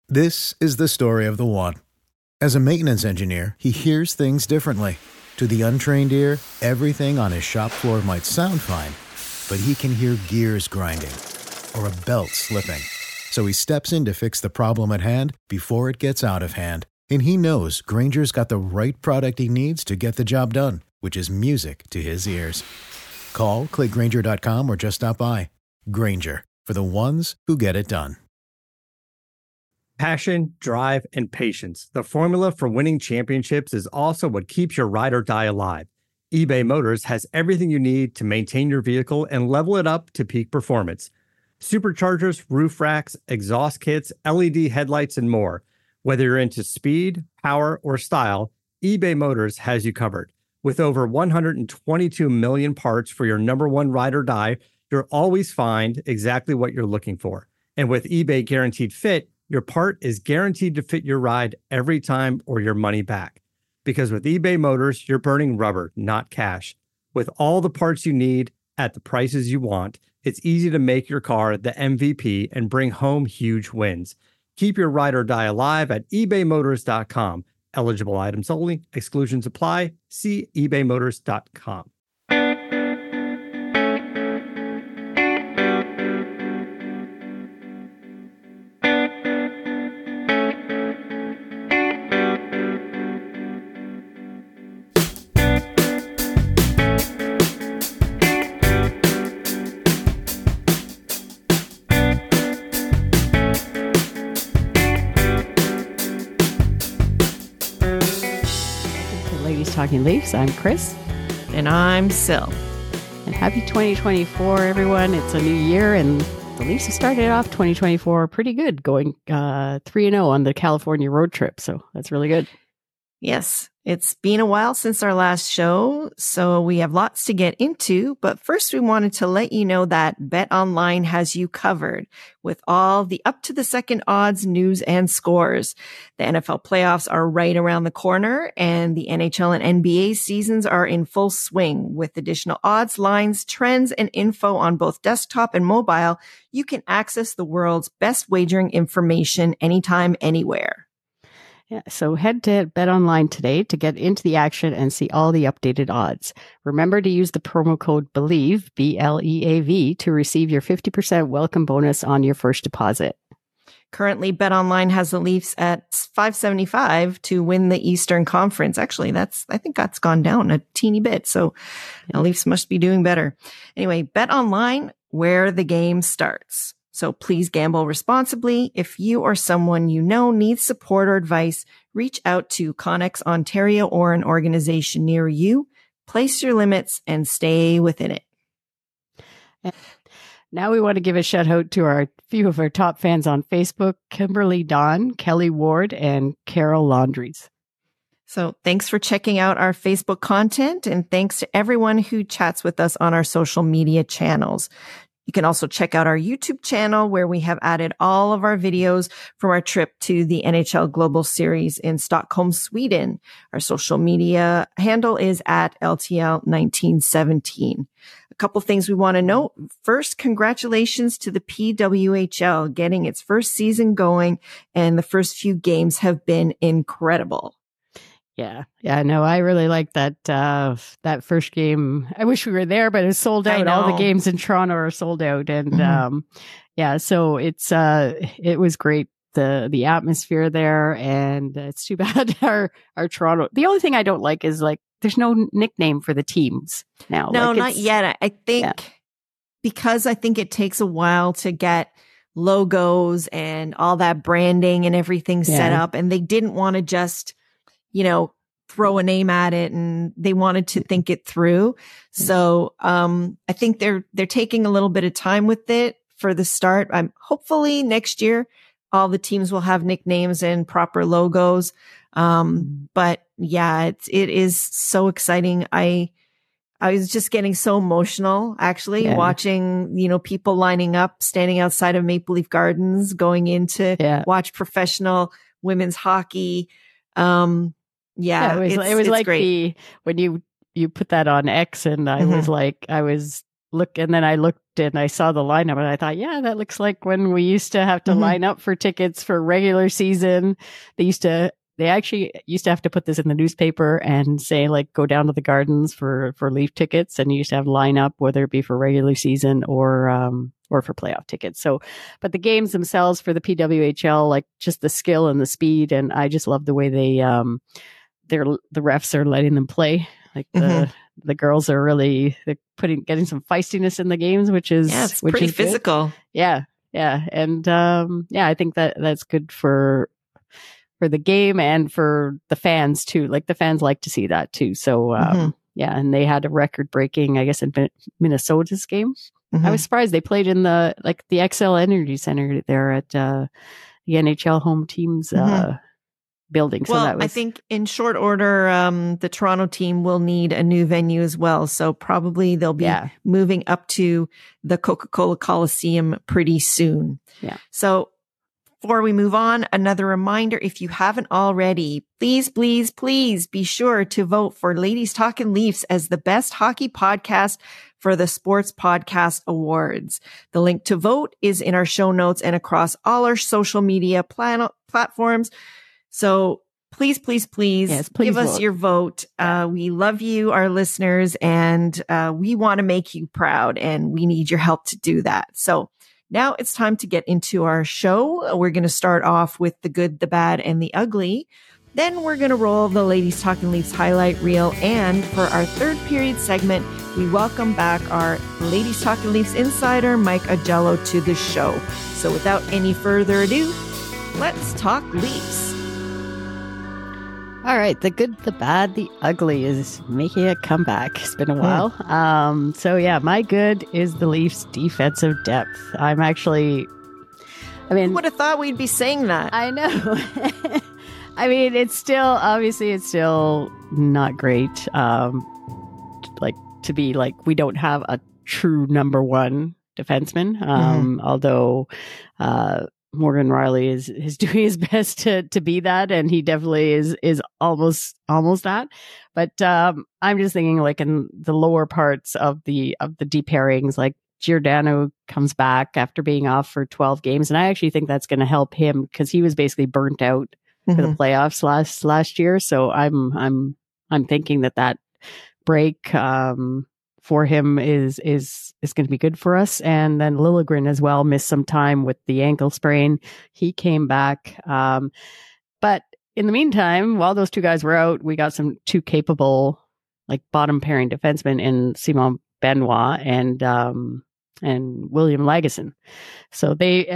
This is the story of the one. As a maintenance engineer, he hears things differently. To the untrained ear, everything on his shop floor might sound fine, but he can hear gears grinding or a belt slipping. So he steps in to fix the problem at hand before it gets out of hand. And he knows Grainger's got the right product he needs to get the job done, which is music to his ears. Call, click Grainger.com, or just stop by. Grainger, for the ones who get it done. Passion, drive, and patience. The formula for winning championships is also what keeps your ride or die alive. eBay Motors has everything you need to maintain your vehicle and level it up to peak performance. Superchargers, roof racks, exhaust kits, LED headlights, and more. Whether you're into speed, power, or style, eBay Motors has you covered. With over 122 million parts for your number one ride or die, you'll always find exactly what you're looking for. And with eBay Guaranteed Fit, your part is guaranteed to fit your ride every time or your money back. Because with eBay Motors, you're burning rubber, not cash. With all the parts you need at the prices you want, it's easy to make your car the MVP and bring home huge wins. Keep your ride or die alive at ebaymotors.com. Eligible items only. Exclusions apply. See ebaymotors.com. Talking Leafs. I'm Chris. And I'm Sil. And happy 2024, everyone. It's a new year, and the Leafs have started off 2024 pretty good, going 3-0 on the California road trip. So that's really good. Yes, it's been a while since our last show, so we have lots to get into. But first, we wanted to let you know that BetOnline has you covered with all the up-to-the-second odds, news, and scores. The NFL playoffs are right around the corner, and the NHL and NBA seasons are in full swing. With additional odds, lines, trends, and info on both desktop and mobile, you can access the world's best wagering information anytime, anywhere. Yeah, so head to BetOnline today to get into the action and see all the updated odds. Remember to use the promo code BELIEVE, BLEAV, to receive your 50% welcome bonus on your first deposit. Currently, BetOnline has the Leafs at $5.75 to win the Eastern Conference. Actually, I think that's gone down a teeny bit. So the Leafs must be doing better. Anyway, BetOnline, where the game starts. So please gamble responsibly. If you or someone you know needs support or advice, reach out to Connex Ontario or an organization near you. Place your limits and stay within it. And now we want to give a shout out to our few of our top fans on Facebook, Kimberly Dawn, Kelly Ward, and Carol Laundries. So thanks for checking out our Facebook content, and thanks to everyone who chats with us on our social media channels. You can also check out our YouTube channel, where we have added all of our videos from our trip to the NHL Global Series in Stockholm, Sweden. Our social media handle is at LTL1917. A couple things we want to note. First, congratulations to the PWHL getting its first season going, and the first few games have been incredible. Yeah. No, I really like that that first game. I wish we were there, but it's sold out. All the games in Toronto are sold out, and so it was great. The atmosphere there, and it's too bad our Toronto. The only thing I don't like is there's no nickname for the teams now. No, not yet. I think because I think it takes a while to get logos and all that branding and everything set up, and they didn't want to just throw a name at it, and they wanted to think it through. So, I think they're taking a little bit of time with it for the start. Hopefully next year, all the teams will have nicknames and proper logos. But yeah, it is so exciting. I was just getting so emotional actually watching, people lining up, standing outside of Maple Leaf Gardens, going in to watch professional women's hockey. It was like great. when you put that on X, and I was like, and then I looked looked and I saw the lineup and I thought, yeah, that looks like when we used to have to line up for tickets for regular season. They actually used to have to put this in the newspaper and say, like, go down to the Gardens for Leaf tickets. And you used to have line up, whether it be for regular season or for playoff tickets. So, but the games themselves for the PWHL, like just the skill and the speed. And I just love the way the refs are letting them play. Like the girls are really getting some feistiness in the games, which is pretty physical. Good. Yeah. And I think that's good for the game and for the fans too. Like the fans like to see that too. So and they had a record breaking, I guess, in Minnesota's game. I was surprised they played in the XL Energy Center there at the NHL home teams building. So I think in short order, the Toronto team will need a new venue as well. So probably they'll be moving up to the Coca-Cola Coliseum pretty soon. Yeah. So before we move on, another reminder, if you haven't already, please be sure to vote for Ladies Talking Leafs as the best hockey podcast for the Sports Podcast Awards. The link to vote is in our show notes and across all our social media platforms. So please give us your vote. We love you, our listeners, and we want to make you proud, and we need your help to do that. So now it's time to get into our show. We're going to start off with the good, the bad, and the ugly. Then we're going to roll the Ladies Talking Leafs highlight reel. And for our third period segment, we welcome back our Ladies Talking Leafs insider, Mike Agello, to the show. So without any further ado, let's talk Leafs. All right. The good, the bad, the ugly is making a comeback. It's been a while. My good is the Leafs defensive depth. Who would have thought we'd be saying that? I know. I mean, it's still not great. We don't have a true number one defenseman. Although, Morgan Rielly is doing his best to be that, and he definitely is almost that. But I'm just thinking, like, in the lower parts of the deep pairings, like Giordano comes back after being off for 12 games, and I actually think that's going to help him because he was basically burnt out for the playoffs last year. So I'm thinking that break for him is going to be good for us. And then Liljegren as well missed some time with the ankle sprain. He came back. But in the meantime, while those two guys were out, we got two capable, like, bottom pairing defensemen in Simon Benoit and William Lagesson. So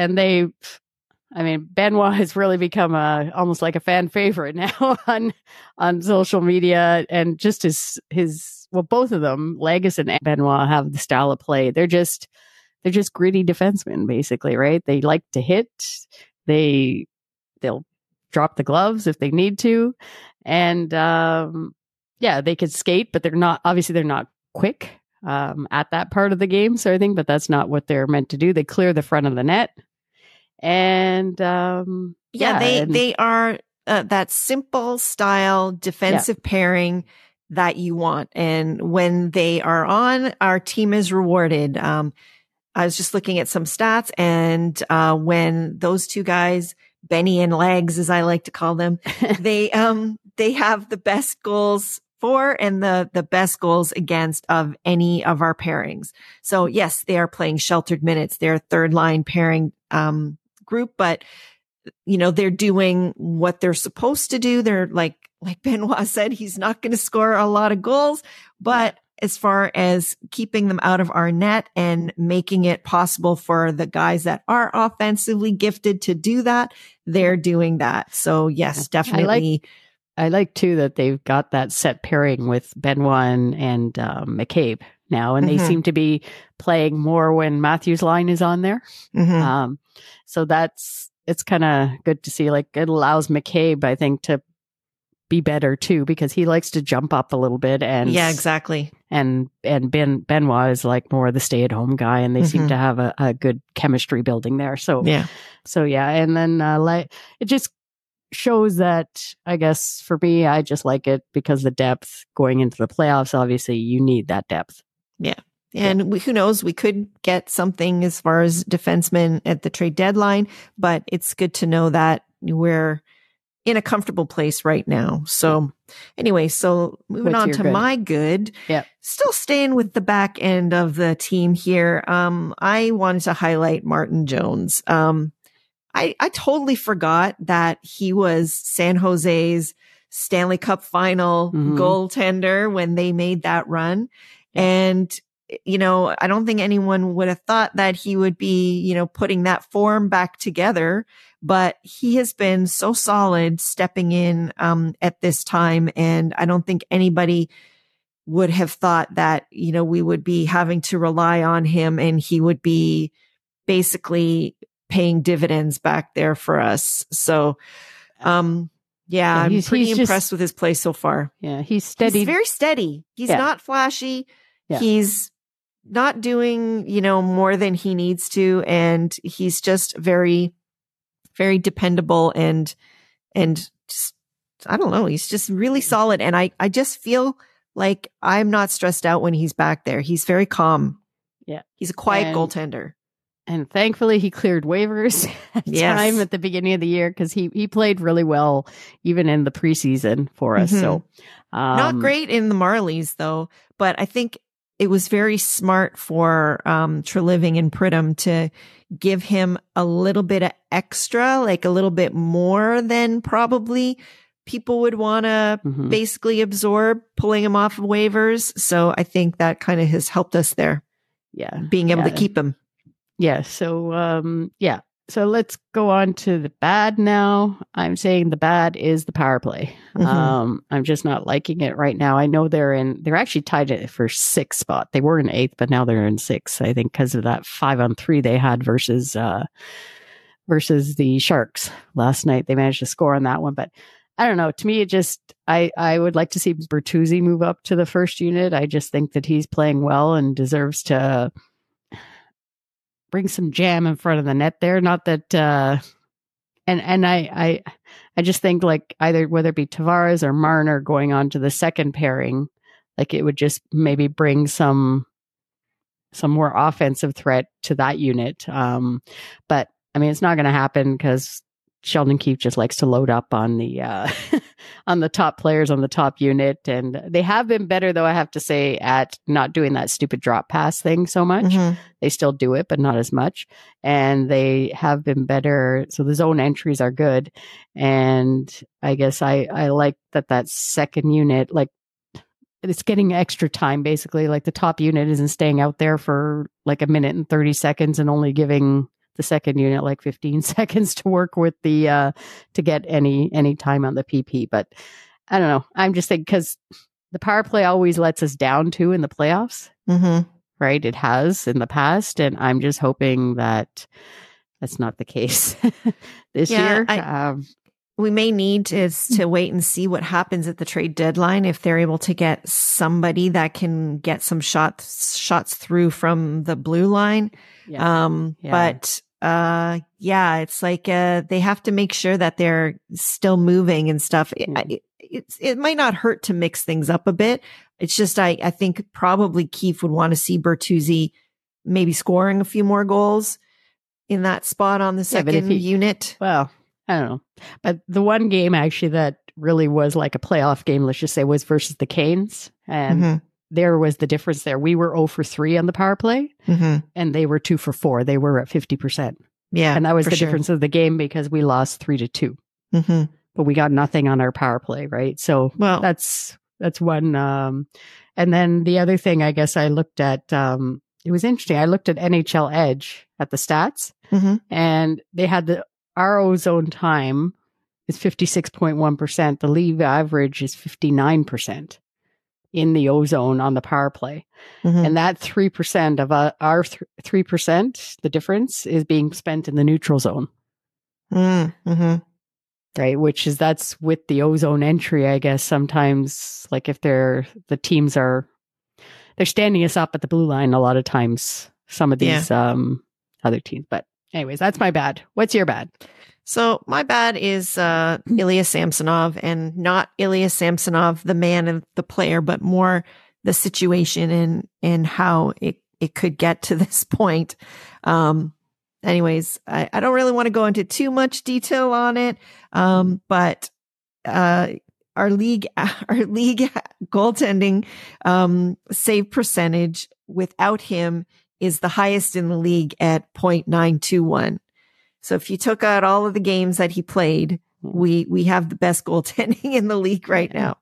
Benoit has really become almost like a fan favorite now on social media, and just both of them, Lagesson and Benoit, have the style of play. They're just gritty defensemen, basically, right? They like to hit. They'll drop the gloves if they need to, and they could skate, but they're not quick at that part of the game. So I think, but that's not what they're meant to do. They clear the front of the net. And they are that simple style defensive pairing that you want. And when they are on, our team is rewarded. I was just looking at some stats, and when those two guys, Benny and Legs, as I like to call them, they have the best goals for and the best goals against of any of our pairings. So yes, they are playing sheltered minutes. They're a third line pairing group, but they're doing what they're supposed to do. They're like Benoit said, he's not going to score a lot of goals, but as far as keeping them out of our net and making it possible for the guys that are offensively gifted to do that, they're doing that. So yes, definitely. I like too that they've got that set pairing with Benoit and McCabe now, and they seem to be playing more when Matthews' line is on there. So it's kind of good to see. Like, it allows McCabe, I think, to be better too, because he likes to jump up a little bit. And exactly. And Benoit is like more the stay-at-home guy, and they seem to have a good chemistry building there. So and then it just shows that, I guess, for me, I just like it because the depth going into the playoffs, obviously you need that depth. Yeah. And who knows, we could get something as far as defensemen at the trade deadline, but it's good to know that we're in a comfortable place right now. So anyway, so moving on to my good. Yeah. Still staying with the back end of the team here. I wanted to highlight Martin Jones. I totally forgot that he was San Jose's Stanley Cup final goaltender when they made that run. And I don't think anyone would have thought that he would be, putting that form back together, but he has been so solid stepping in, at this time. And I don't think anybody would have thought that, we would be having to rely on him and he would be basically paying dividends back there for us. So, I'm pretty impressed with his play so far. Yeah. He's steady. He's very steady. He's not flashy. Yeah. He's not doing, more than he needs to. And he's just very, very dependable and just, I don't know, he's just really solid. And I just feel like I'm not stressed out when he's back there. He's very calm. Yeah. He's a quiet goaltender. And thankfully he cleared waivers time at the beginning of the year because he played really well even in the preseason for us. So not great in the Marlies though, but I think it was very smart for Treliving and Pridham to give him a little bit of extra, like a little bit more than probably people would want to basically absorb pulling him off of waivers. So I think that kind of has helped us there. Yeah. Being able to keep him. Yeah. So, So let's go on to the bad now. I'm saying the bad is the power play. I'm just not liking it right now. I know they're actually tied for 6th spot. They were in 8th, but now they're in 6th, I think, because of that 5-on-3 they had versus the Sharks last night. They managed to score on that one, but I don't know. To me, it just, I would like to see Bertuzzi move up to the first unit. I just think that he's playing well and deserves to bring some jam in front of the net there. Not that, and I just think like either whether it be Tavares or Marner going on to the second pairing, like it would just maybe bring some more offensive threat to that unit. But I mean, it's not going to happen because Sheldon Keefe just likes to load up on the on the top players on the top unit, and they have been better, though I have to say, at not doing that stupid drop pass thing so much. They still do it, but not as much, and they have been better. So the zone entries are good, and I guess I like that second unit, like it's getting extra time basically. Like the top unit isn't staying out there for like a minute and 30 seconds and only giving the second unit like 15 seconds to work with the to get any time on the PP. But I don't know, I'm just thinking because the power play always lets us down too in the playoffs, right? It has in the past, and I'm just hoping that that's not the case this year. We may need to wait and see what happens at the trade deadline if they're able to get somebody that can get some shots through from the blue line. But it's like they have to make sure that they're still moving and stuff. It might not hurt to mix things up a bit. It's just I think probably Keefe would want to see Bertuzzi maybe scoring a few more goals in that spot on the second unit. Well, I don't know. But the one game actually that really was like a playoff game, let's just say, was versus the Canes. And there was the difference there. We were 0 for 3 on the power play, and they were 2 for 4. They were at 50%. Yeah. And that was the difference of the game because we lost 3-2. But we got nothing on our power play, right? So that's one. And then the other thing, I guess I looked at, it was interesting. I looked at NHL Edge at the stats, and they had our ozone time is 56.1%. The league average is 59% in the ozone on the power play. And that 3% of our 3%, the difference is being spent in the neutral zone. Right. That's with the ozone entry, I guess. Sometimes like if the teams they're standing us up at the blue line a lot of times, some of these other teams. But anyways, that's my bad. What's your bad? So my bad is Ilya Samsonov, and not Ilya Samsonov, the man and the player, but more the situation and how it it could get to this point. Anyways, I don't really want to go into too much detail on it. But our league goaltending save percentage without him is the highest in the league at .921. So if you took out all of the games that he played, we have the best goaltending in the league right now.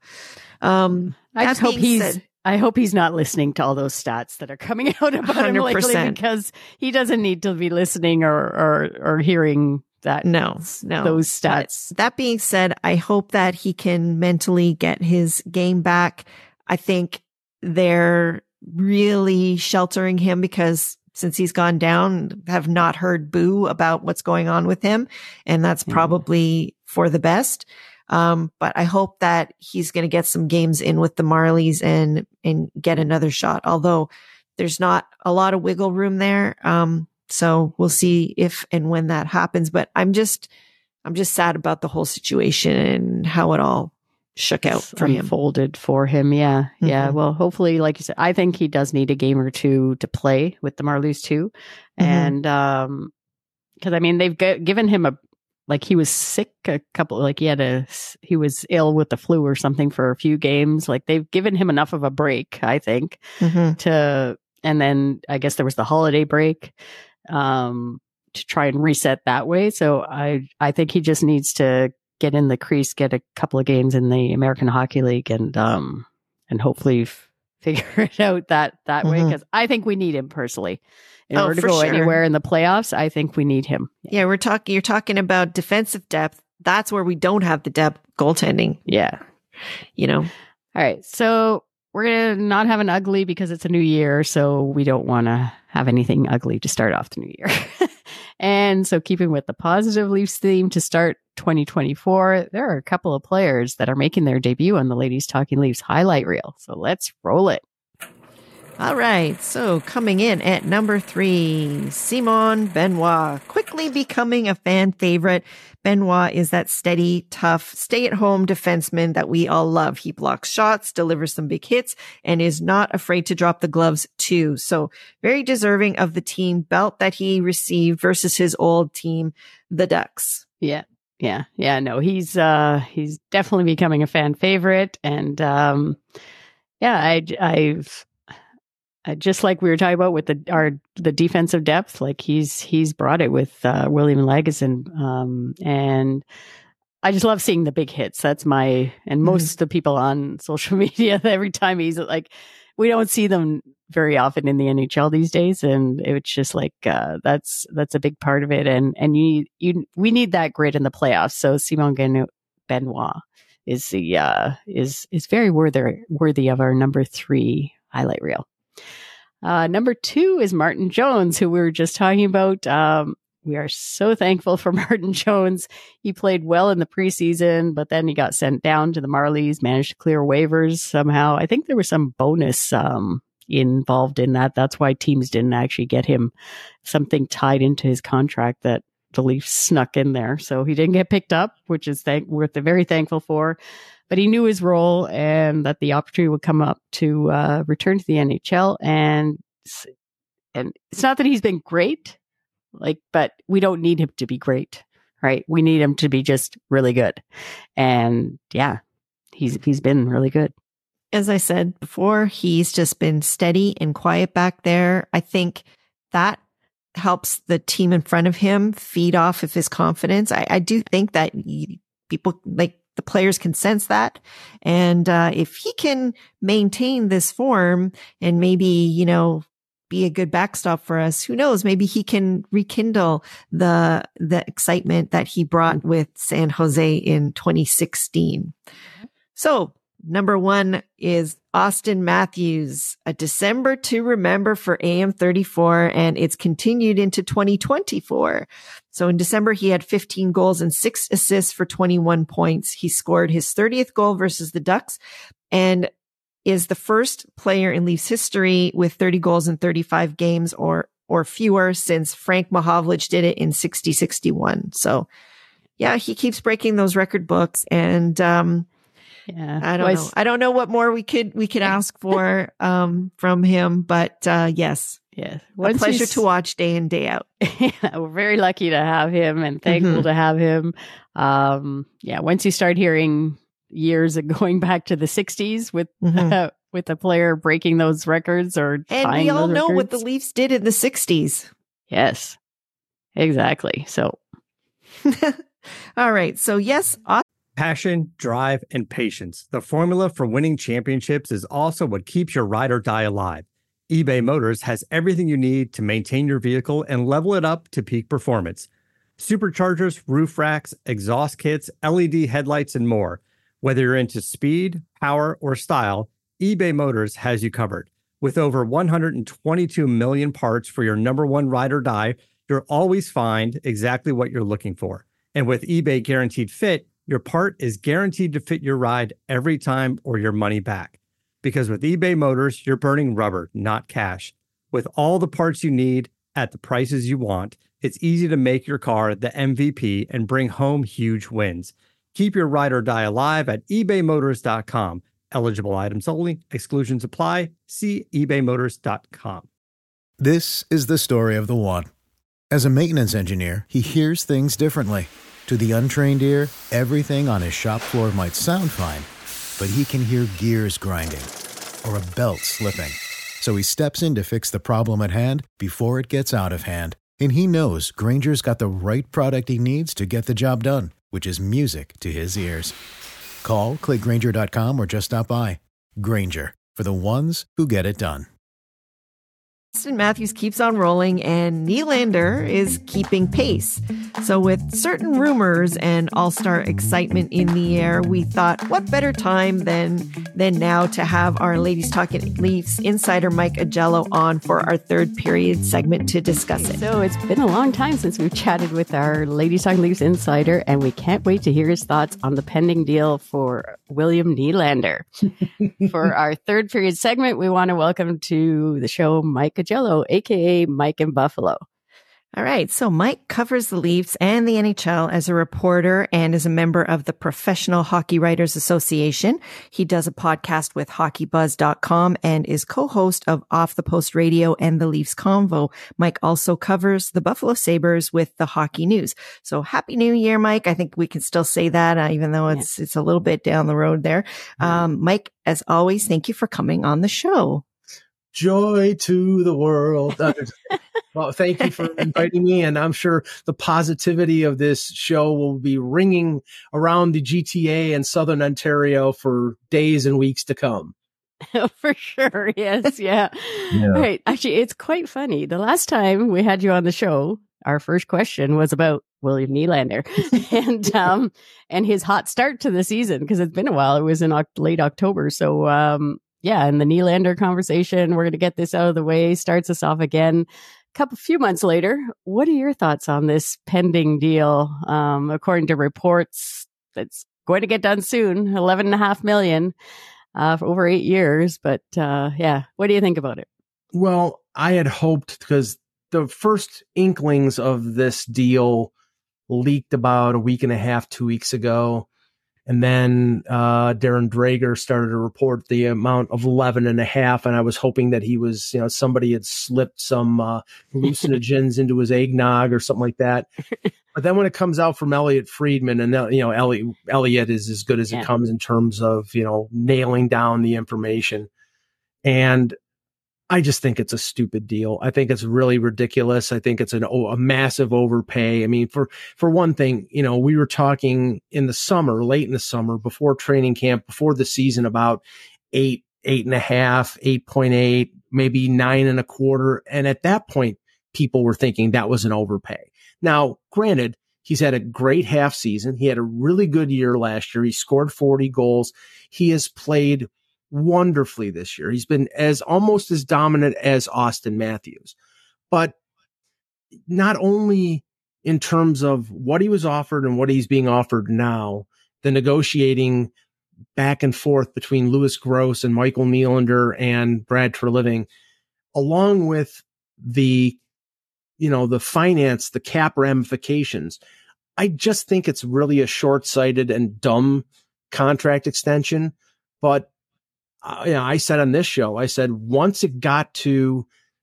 I hope he's not listening to all those stats that are coming out about 100%. Him lately, because he doesn't need to be listening or hearing that. No, those stats. But that being said, I hope that he can mentally get his game back. I think they're really sheltering him because since he's gone down, have not heard boo about what's going on with him. And that's probably for the best. But I hope that he's going to get some games in with the Marlies and get another shot. Although there's not a lot of wiggle room there. So we'll see if and when that happens. But I'm just sad about the whole situation and how it all shook out for him. Unfolded for him. Yeah. Mm-hmm. Yeah. Well, hopefully, like you said, I think he does need a game or two to play with the Marlies too. Mm-hmm. And, cause I mean, they've given him he was sick he was ill with the flu or something for a few games. Like they've given him enough of a break, I think, and then I guess there was the holiday break, to try and reset that way. So I think he just needs to get in the crease, get a couple of games in the American Hockey League and hopefully figure it out that way. Cause I think we need him personally. In order to go anywhere in the playoffs, I think we need him. Yeah, you're talking about defensive depth. That's where we don't have the depth. Goaltending. Yeah. All right. So we're going to not have an ugly because it's a new year. So we don't want to have anything ugly to start off the new year. And so keeping with the positive Leafs theme to start 2024, there are a couple of players that are making their debut on the Ladies Talking Leafs highlight reel. So let's roll it. All right, so coming in at number 3, Simon Benoit, quickly becoming a fan favorite. Benoit is that steady, tough, stay-at-home defenseman that we all love. He blocks shots, delivers some big hits, and is not afraid to drop the gloves too. So very deserving of the team belt that he received versus his old team, the Ducks. Yeah. No, he's definitely becoming a fan favorite, and I just like we were talking about with the defensive depth, like he's brought it with William Lagesson, and I just love seeing the big hits. That's most of the people on social media, every time he's like, we don't see them very often in the NHL these days, and it's just like that's a big part of it, and we need that grit in the playoffs. So Simon Benoit is very worthy of our number 3 highlight reel. Number 2 is Martin Jones, who we were just talking about. We are so thankful for Martin Jones. He played well in the preseason, but then he got sent down to the Marlies, managed to clear waivers somehow. I think there was some bonus involved in that. That's why teams didn't actually get him something tied into his contract that the Leafs snuck in there. So he didn't get picked up, which is we're very thankful for. But he knew his role and that the opportunity would come up to return to the NHL. And it's not that he's been great, but we don't need him to be great, right? We need him to be just really good. And yeah, he's been really good. As I said before, he's just been steady and quiet back there. I think that helps the team in front of him feed off of his confidence. I do think that people the players can sense that. And if he can maintain this form and maybe, be a good backstop for us, who knows, maybe he can rekindle the excitement that he brought with San Jose in 2016. So number 1 is Austin Matthews, a December to remember for AM34, and it's continued into 2024. So in December, he had 15 goals and 6 assists for 21 points. He scored his 30th goal versus the Ducks and is the first player in Leafs history with 30 goals in 35 games or fewer since Frank Mahovlich did it in 60-61. So yeah, he keeps breaking those record books, and yeah, I don't know. I don't know what more we could ask for from him, but yes, Yes. A pleasure to watch day in, day out. Yeah, we're very lucky to have him and thankful to have him. Once you start hearing years of going back to the 60s with with a player breaking those records and we all know what the Leafs did in the 60s. Yes, exactly. So, all right. So, yes. Passion, drive, and patience. The formula for winning championships is also what keeps your ride or die alive. eBay Motors has everything you need to maintain your vehicle and level it up to peak performance. Superchargers, roof racks, exhaust kits, LED headlights, and more. Whether you're into speed, power, or style, eBay Motors has you covered. With over 122 million parts for your number one ride or die, you'll always find exactly what you're looking for. And with eBay Guaranteed Fit, your part is guaranteed to fit your ride every time or your money back. Because with eBay Motors, you're burning rubber, not cash. With all the parts you need at the prices you want, it's easy to make your car the MVP and bring home huge wins. Keep your ride or die alive at ebaymotors.com. Eligible items only. Exclusions apply. See ebaymotors.com. This is the story of the one. As a maintenance engineer, he hears things differently. To the untrained ear, everything on his shop floor might sound fine, but he can hear gears grinding or a belt slipping. So he steps in to fix the problem at hand before it gets out of hand. And he knows Grainger's got the right product he needs to get the job done, which is music to his ears. Call, click Grainger.com, or just stop by. Grainger, for the ones who get it done. Auston Matthews keeps on rolling and Nylander is keeping pace. So with certain rumors and all-star excitement in the air, we thought what better time than now to have our Ladies Talking Leafs insider Mike Agello on for our third period segment to discuss it. So it's been a long time since we've chatted with our Ladies Talking Leafs insider, and we can't wait to hear his thoughts on the pending deal for William Nylander. For our third period segment, we want to welcome to the show Mike Agello, aka Mike in Buffalo. All right. So Mike covers the Leafs and the NHL as a reporter and is a member of the Professional Hockey Writers Association. He does a podcast with HockeyBuzz.com and is co-host of Off the Post Radio and the Leafs Convo. Mike also covers the Buffalo Sabres with the Hockey News. So happy New Year, Mike. I think we can still say that, even though it's a little bit down the road there. Mike, as always, thank you for coming on the show. Joy to the world. Well, thank you for inviting me. And I'm sure the positivity of this show will be ringing around the GTA and Southern Ontario for days and weeks to come. For sure. Yes. Yeah. Right. Actually, it's quite funny. The last time we had you on the show, our first question was about William Nylander and his hot start to the season, because it's been a while. It was in late October. So, and the Nylander conversation, we're going to get this out of the way, starts us off again. Few months later, what are your thoughts on this pending deal? According to reports, that's going to get done soon, $11.5 million for over 8 years. But what do you think about it? Well, I had hoped, because the first inklings of this deal leaked about a week and a half, 2 weeks ago. And then Darren Dreger started to report the amount of 11.5, and I was hoping that he was, somebody had slipped some hallucinogens into his eggnog or something like that. But then when it comes out from Elliot Friedman, and Elliot is as good as it comes in terms of nailing down the information, and I just think it's a stupid deal. I think it's really ridiculous. I think it's a massive overpay. I mean, for one thing, we were talking in the summer, late in the summer, before training camp, before the season, about 8.5, 8.8, maybe 9.25. And at that point, people were thinking that was an overpay. Now, granted, he's had a great half season. He had a really good year last year. He scored 40 goals. He has played wonderfully this year. He's been almost as dominant as Auston Matthews, but not only in terms of what he was offered and what he's being offered now, the negotiating back and forth between Louis Gross and Michael Nylander and Brad Treliving, along with the finance, the cap ramifications. I just think it's really a short-sighted and dumb contract extension. But I said on this show, once it got to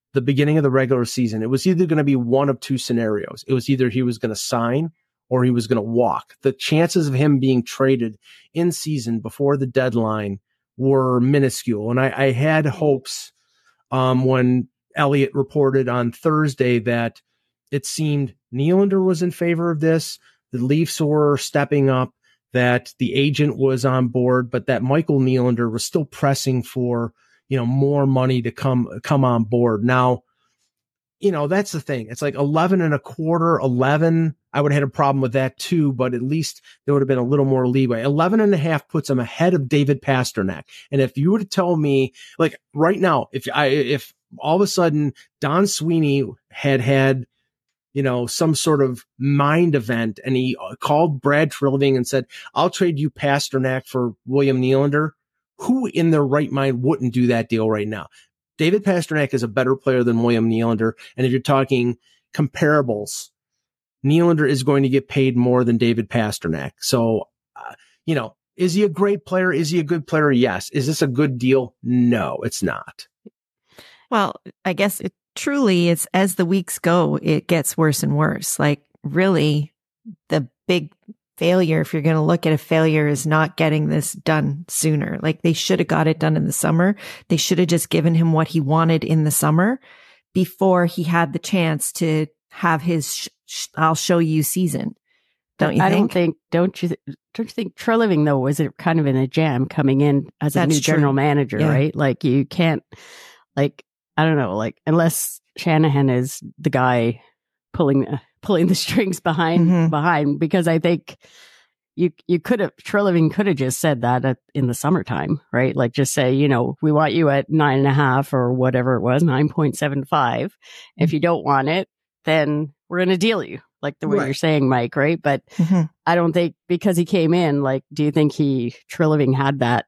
the beginning of the regular season, it was either going to be one of two scenarios. It was either he was going to sign or he was going to walk. The chances of him being traded in season before the deadline were minuscule. And I had hopes when Elliott reported on Thursday that it seemed Nylander was in favor of this, the Leafs were stepping up, that the agent was on board, but that Michael Nylander was still pressing for, more money to come on board. Now, that's the thing. It's like 11 and a quarter, 11. I would have had a problem with that too, but at least there would have been a little more leeway. 11 and a half puts him ahead of David Pastrnak. And if you were to tell me, like right now, if all of a sudden Don Sweeney had some sort of mind event and he called Brad Treliving and said, I'll trade you Pastrnak for William Nylander, who in their right mind wouldn't do that deal right now? David Pastrnak is a better player than William Nylander. And if you're talking comparables, Nylander is going to get paid more than David Pastrnak. So, is he a great player? Is he a good player? Yes. Is this a good deal? No, it's not. Well, I guess truly it's as the weeks go, it gets worse and worse. Like really the big failure, if you're going to look at a failure, is not getting this done sooner. Like they should have got it done in the summer. They should have just given him what he wanted in the summer before he had the chance to have his I'll show you season. Don't you think? Don't you think Treliving though was kind of in a jam coming in as a new general manager, right? Like you can't, like, I don't know, like unless Shanahan is the guy pulling the strings behind, because I think Treliving could have just said that in the summertime, right? Like just say, we want you at 9.5 or whatever it was, 9.75. If you don't want it, then we're going to deal you, like the way you're saying, Mike, right? But I don't think because he came in, like, do you think Treliving had that,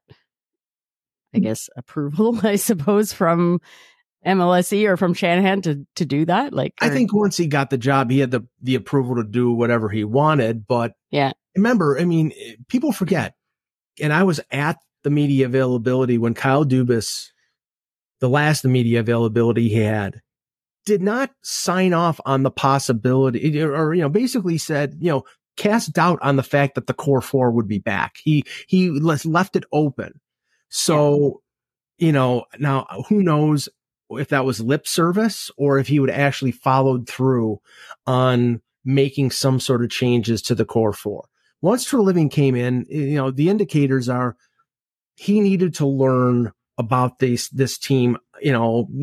I guess, approval, I suppose, from MLSE or from Shanahan to do that? I think once he got the job, he had the approval to do whatever he wanted. But remember, I mean, people forget, and I was at the media availability when Kyle Dubas, the last media availability he had, did not sign off on the possibility or basically said, cast doubt on the fact that the core four would be back. He left it open. So, now who knows if that was lip service or if he would actually followed through on making some sort of changes to the core four. Once Treliving came in, the indicators are he needed to learn about this team, he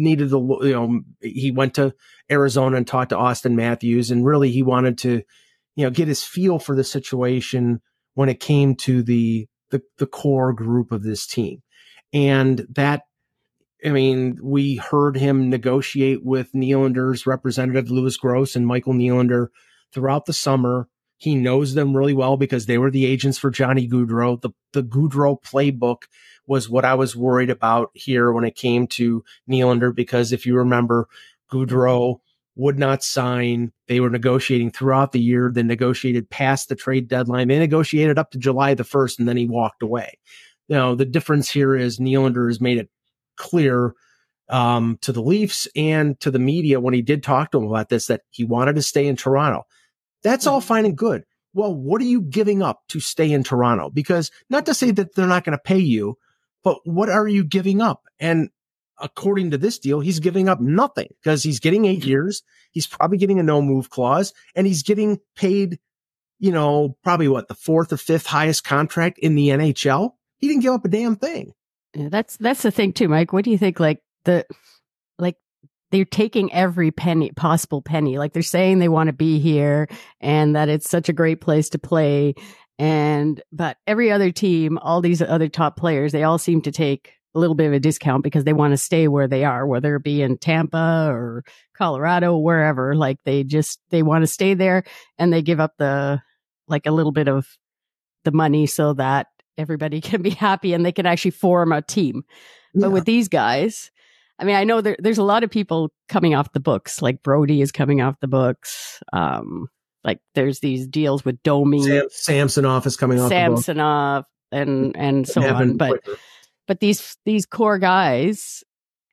went to Arizona and talked to Austin Matthews, and really he wanted to, get his feel for the situation when it came to the core group of this team. And that, we heard him negotiate with Nylander's representative, Louis Gross, and Michael Nylander throughout the summer. He knows them really well because they were the agents for Johnny Gaudreau. The Gaudreau playbook was what I was worried about here when it came to Nylander, because if you remember, Gaudreau would not sign. They were negotiating throughout the year. They negotiated past the trade deadline. They negotiated up to July the 1st, and then he walked away. The difference here is Nylander has made it clear to the Leafs and to the media when he did talk to them about this, that he wanted to stay in Toronto. That's all fine and good. Well, what are you giving up to stay in Toronto? Because not to say that they're not going to pay you, but what are you giving up? And according to this deal, he's giving up nothing because he's getting 8 years. He's probably getting a no move clause, and he's getting paid, probably the fourth or fifth highest contract in the NHL. He didn't give up a damn thing. Yeah, that's the thing too, Mike. What do you think? They're taking every possible penny. Like they're saying they want to be here and that it's such a great place to play. But every other team, all these other top players, they all seem to take a little bit of a discount because they want to stay where they are, whether it be in Tampa or Colorado, wherever. Like they want to stay there, and they give up a little bit of the money so that everybody can be happy and they can actually form a team. Yeah. But with these guys, I know there's a lot of people coming off the books, like Brody is coming off the books. Like there's these deals with Domi. Samsonov is coming off the books. Samsonov and so on. But these core guys,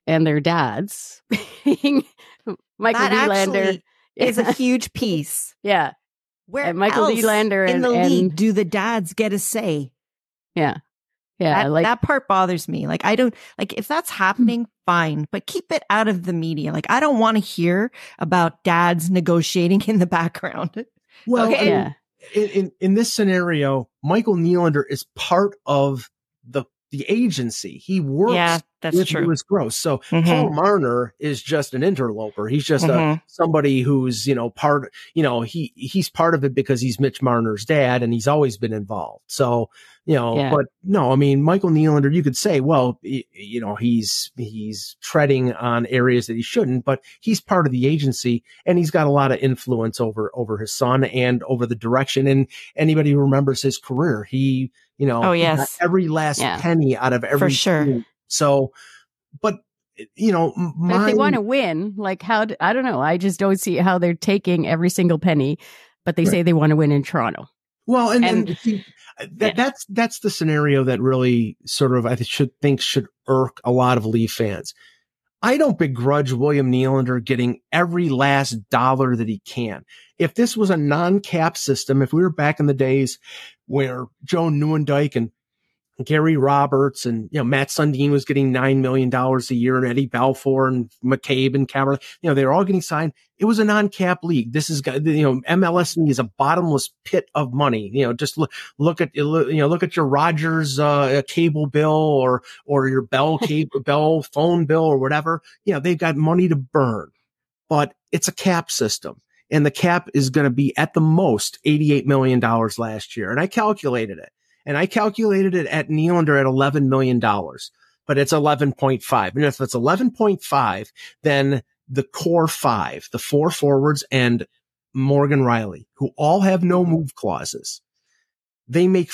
and their dads being Michael Nylander is a huge piece. Yeah. Where and Michael else Nylander in the league do the dads get a say? Yeah. Yeah. That part bothers me. Like, I don't like if that's happening, fine, but keep it out of the media. Like, I don't want to hear about dads negotiating in the background. Well, yeah. In this scenario, Michael Nylander is part of the agency. He works with Lewis Gross. So Paul Marner is just an interloper. He's just somebody who's, part, he's part of it because he's Mitch Marner's dad and he's always been involved. So, but no, I mean, Michael Nylander, you could say, well, he's treading on areas that he shouldn't, but he's part of the agency and he's got a lot of influence over his son and over the direction. And anybody who remembers his career, he got every last penny out of every for sure. team. So, but if they want to win, like I don't know. I just don't see how they're taking every single penny, but they say they want to win in Toronto. Well, and see, that's the scenario that really sort of should irk a lot of Leaf fans. I don't begrudge William Nylander getting every last dollar that he can. If this was a non-cap system, if we were back in the days where Joe Nieuwendyk and Gary Roberts and, Matt Sundin was getting $9 million a year and Eddie Balfour and McCabe and Cameron, they were all getting signed. It was a non-cap league. This is, MLS is a bottomless pit of money. Just look at your Rogers, cable bill or your Bell phone bill or whatever. They've got money to burn, but it's a cap system. And the cap is going to be at the most $88 million last year. And I calculated it. And I calculated it at Nylander at $11 million, but it's 11.5. And if it's 11.5, then the core five, the four forwards and Morgan Rielly, who all have no move clauses, they make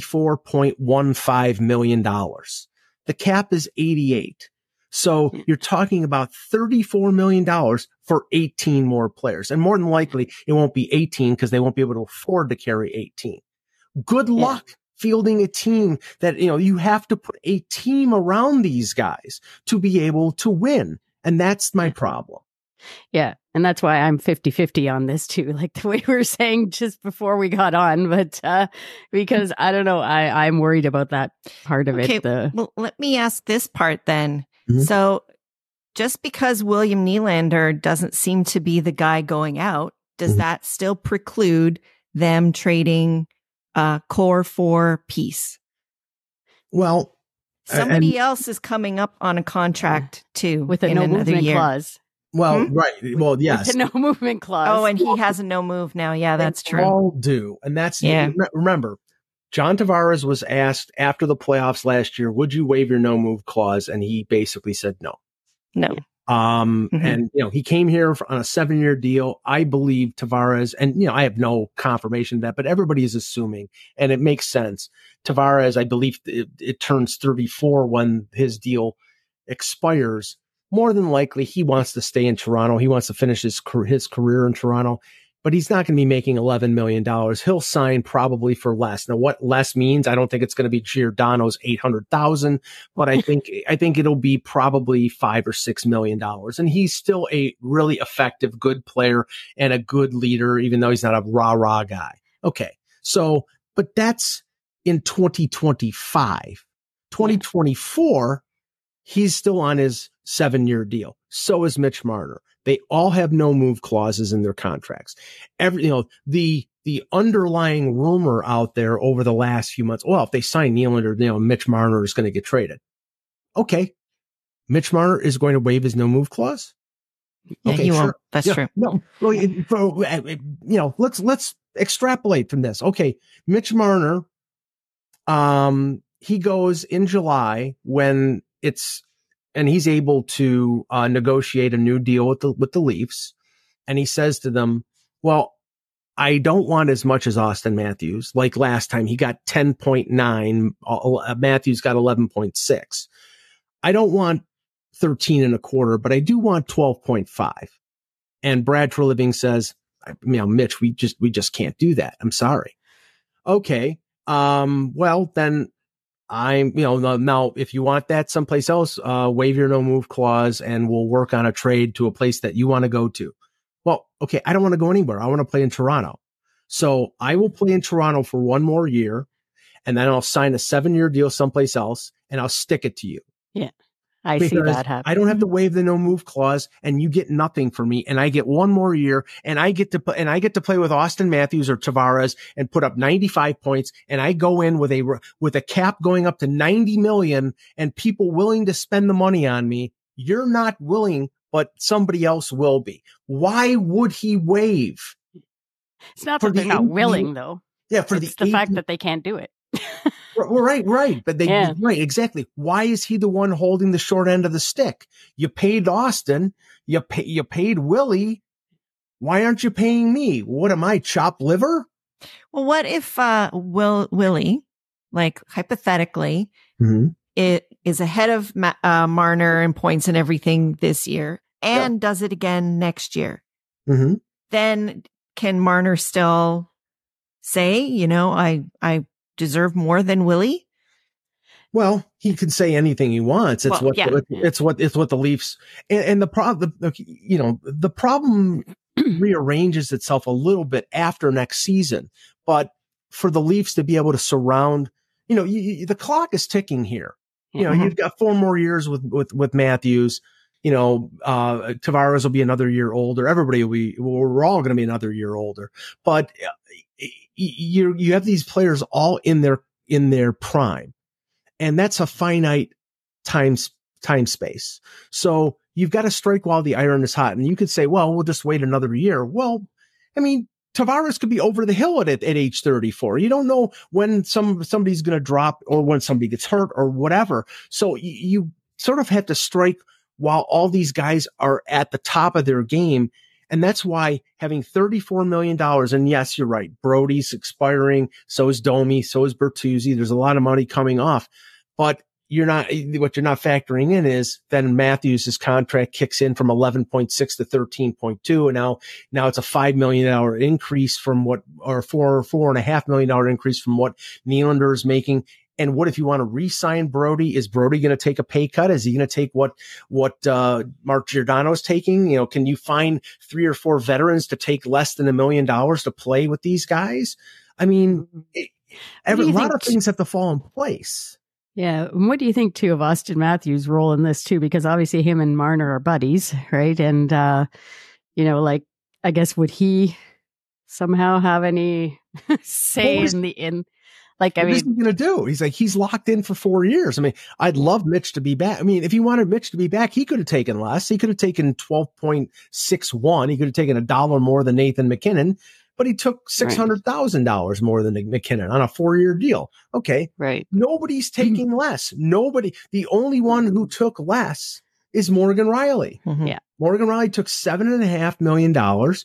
$54.15 million. The cap is 88. So you're talking about $34 million for 18 more players. And more than likely, it won't be 18 because they won't be able to afford to carry 18. Good luck fielding a team that, you have to put a team around these guys to be able to win. And that's my problem. Yeah. And that's why I'm 50-50 on this too, like the way we were saying just before we got on. But because I don't know, I'm worried about that part of it. Well, let me ask this part then. Mm-hmm. So just because William Nylander doesn't seem to be the guy going out, does that still preclude them trading core for piece? Well, somebody else is coming up on a contract too with a no movement clause. Well, right. Well, yes. With a no movement clause. Oh, and he has a no move now. Yeah, that's true. All do. And that's, remember, John Tavares was asked after the playoffs last year, would you waive your no move clause? And he basically said no. No. And, he came here on a 7-year deal. I believe Tavares, and, I have no confirmation of that, but everybody is assuming, and it makes sense. Tavares, I believe it turns 34 when his deal expires. More than likely, he wants to stay in Toronto. He wants to finish his career in Toronto, but he's not going to be making $11 million. He'll sign probably for less. Now, what less means, I don't think it's going to be Giordano's $800,000, but I think it'll be probably $5 or $6 million. And he's still a really effective, good player and a good leader, even though he's not a rah-rah guy. Okay. So, but that's in 2025. 2024, he's still on his 7-year deal. So is Mitch Marner. They all have no move clauses in their contracts. The underlying rumor out there over the last few months, well, if they sign Nylander, Mitch Marner is going to get traded. Okay. Mitch Marner is going to waive his no move clause. Yeah, okay, won't. That's true. No, let's extrapolate from this. Okay. Mitch Marner, he goes in July when and he's able to negotiate a new deal with the Leafs. And he says to them, well, I don't want as much as Austin Matthews. Like last time, he got 10.9. Matthews got 11.6. I don't want 13.25, but I do want 12.5. And Brad Treliving says, Mitch, we just can't do that. I'm sorry. Okay. Well, then now if you want that someplace else, waive your no move clause and we'll work on a trade to a place that you want to go to. Well, okay, I don't want to go anywhere. I want to play in Toronto. So I will play in Toronto for one more year, and then I'll sign a 7-year deal someplace else, and I'll stick it to you. Yeah, I see that happen. I don't have to waive the no move clause, and you get nothing for me, and I get one more year, and I get to play with Austin Matthews or Tavares and put up 95 points, and I go in with a cap going up to 90 million, and people willing to spend the money on me. You're not willing, but somebody else will be. Why would he waive? It's not that they're not willing, though. Yeah, it's the fact that they can't do it. Right. But right, exactly. Why is he the one holding the short end of the stick? You paid Austin, you paid Willie. Why aren't you paying me? What am I, chopped liver? Well, what if Willie, like hypothetically, it is ahead of Marner in points and everything this year, and does it again next year? Mm-hmm. Then can Marner still say, I deserve more than Willie? Well, he can say anything he wants. It's what the Leafs and the problem rearranges itself a little bit after next season. But for the Leafs to be able to surround, the clock is ticking here. You've got 4 more years with Matthews. Tavares will be another year older. We're all going to be another year older. But you have these players all in their prime, and that's a finite time space. So you've got to strike while the iron is hot. And you could say, well, we'll just wait another year. Well, I mean, Tavares could be over the hill at age 34. You don't know when somebody's going to drop or when somebody gets hurt or whatever. So you sort of have to strike while all these guys are at the top of their game. And that's why having $34 million, and yes, you're right, Brody's expiring, so is Domi, so is Bertuzzi. There's a lot of money coming off, but what you're not factoring in is then Matthews' contract kicks in from 11.6 to 13.2. And now it's a $5 million increase from $4.5 million increase from what Nylander is making. And what if you want to re-sign Brody? Is Brody going to take a pay cut? Is he going to take what Mark Giordano is taking? Can you find 3 or 4 veterans to take less than $1 million to play with these guys? I mean, a lot of things have to fall in place. Yeah. And what do you think too of Austin Matthews' role in this too? Because obviously him and Marner are buddies, right? And, I guess would he somehow have any say in what is he going to do? He's locked in for 4 years. I mean, I'd love Mitch to be back. I mean, if he wanted Mitch to be back, he could have taken less. He could have taken 12.61. He could have taken $1 more than Nathan McKinnon, but he took $600,000 more than McKinnon on a 4-year deal. Okay. Right. Nobody's taking less. The only one who took less is Morgan Rielly. Mm-hmm. Yeah. Morgan Rielly took $7.5 million.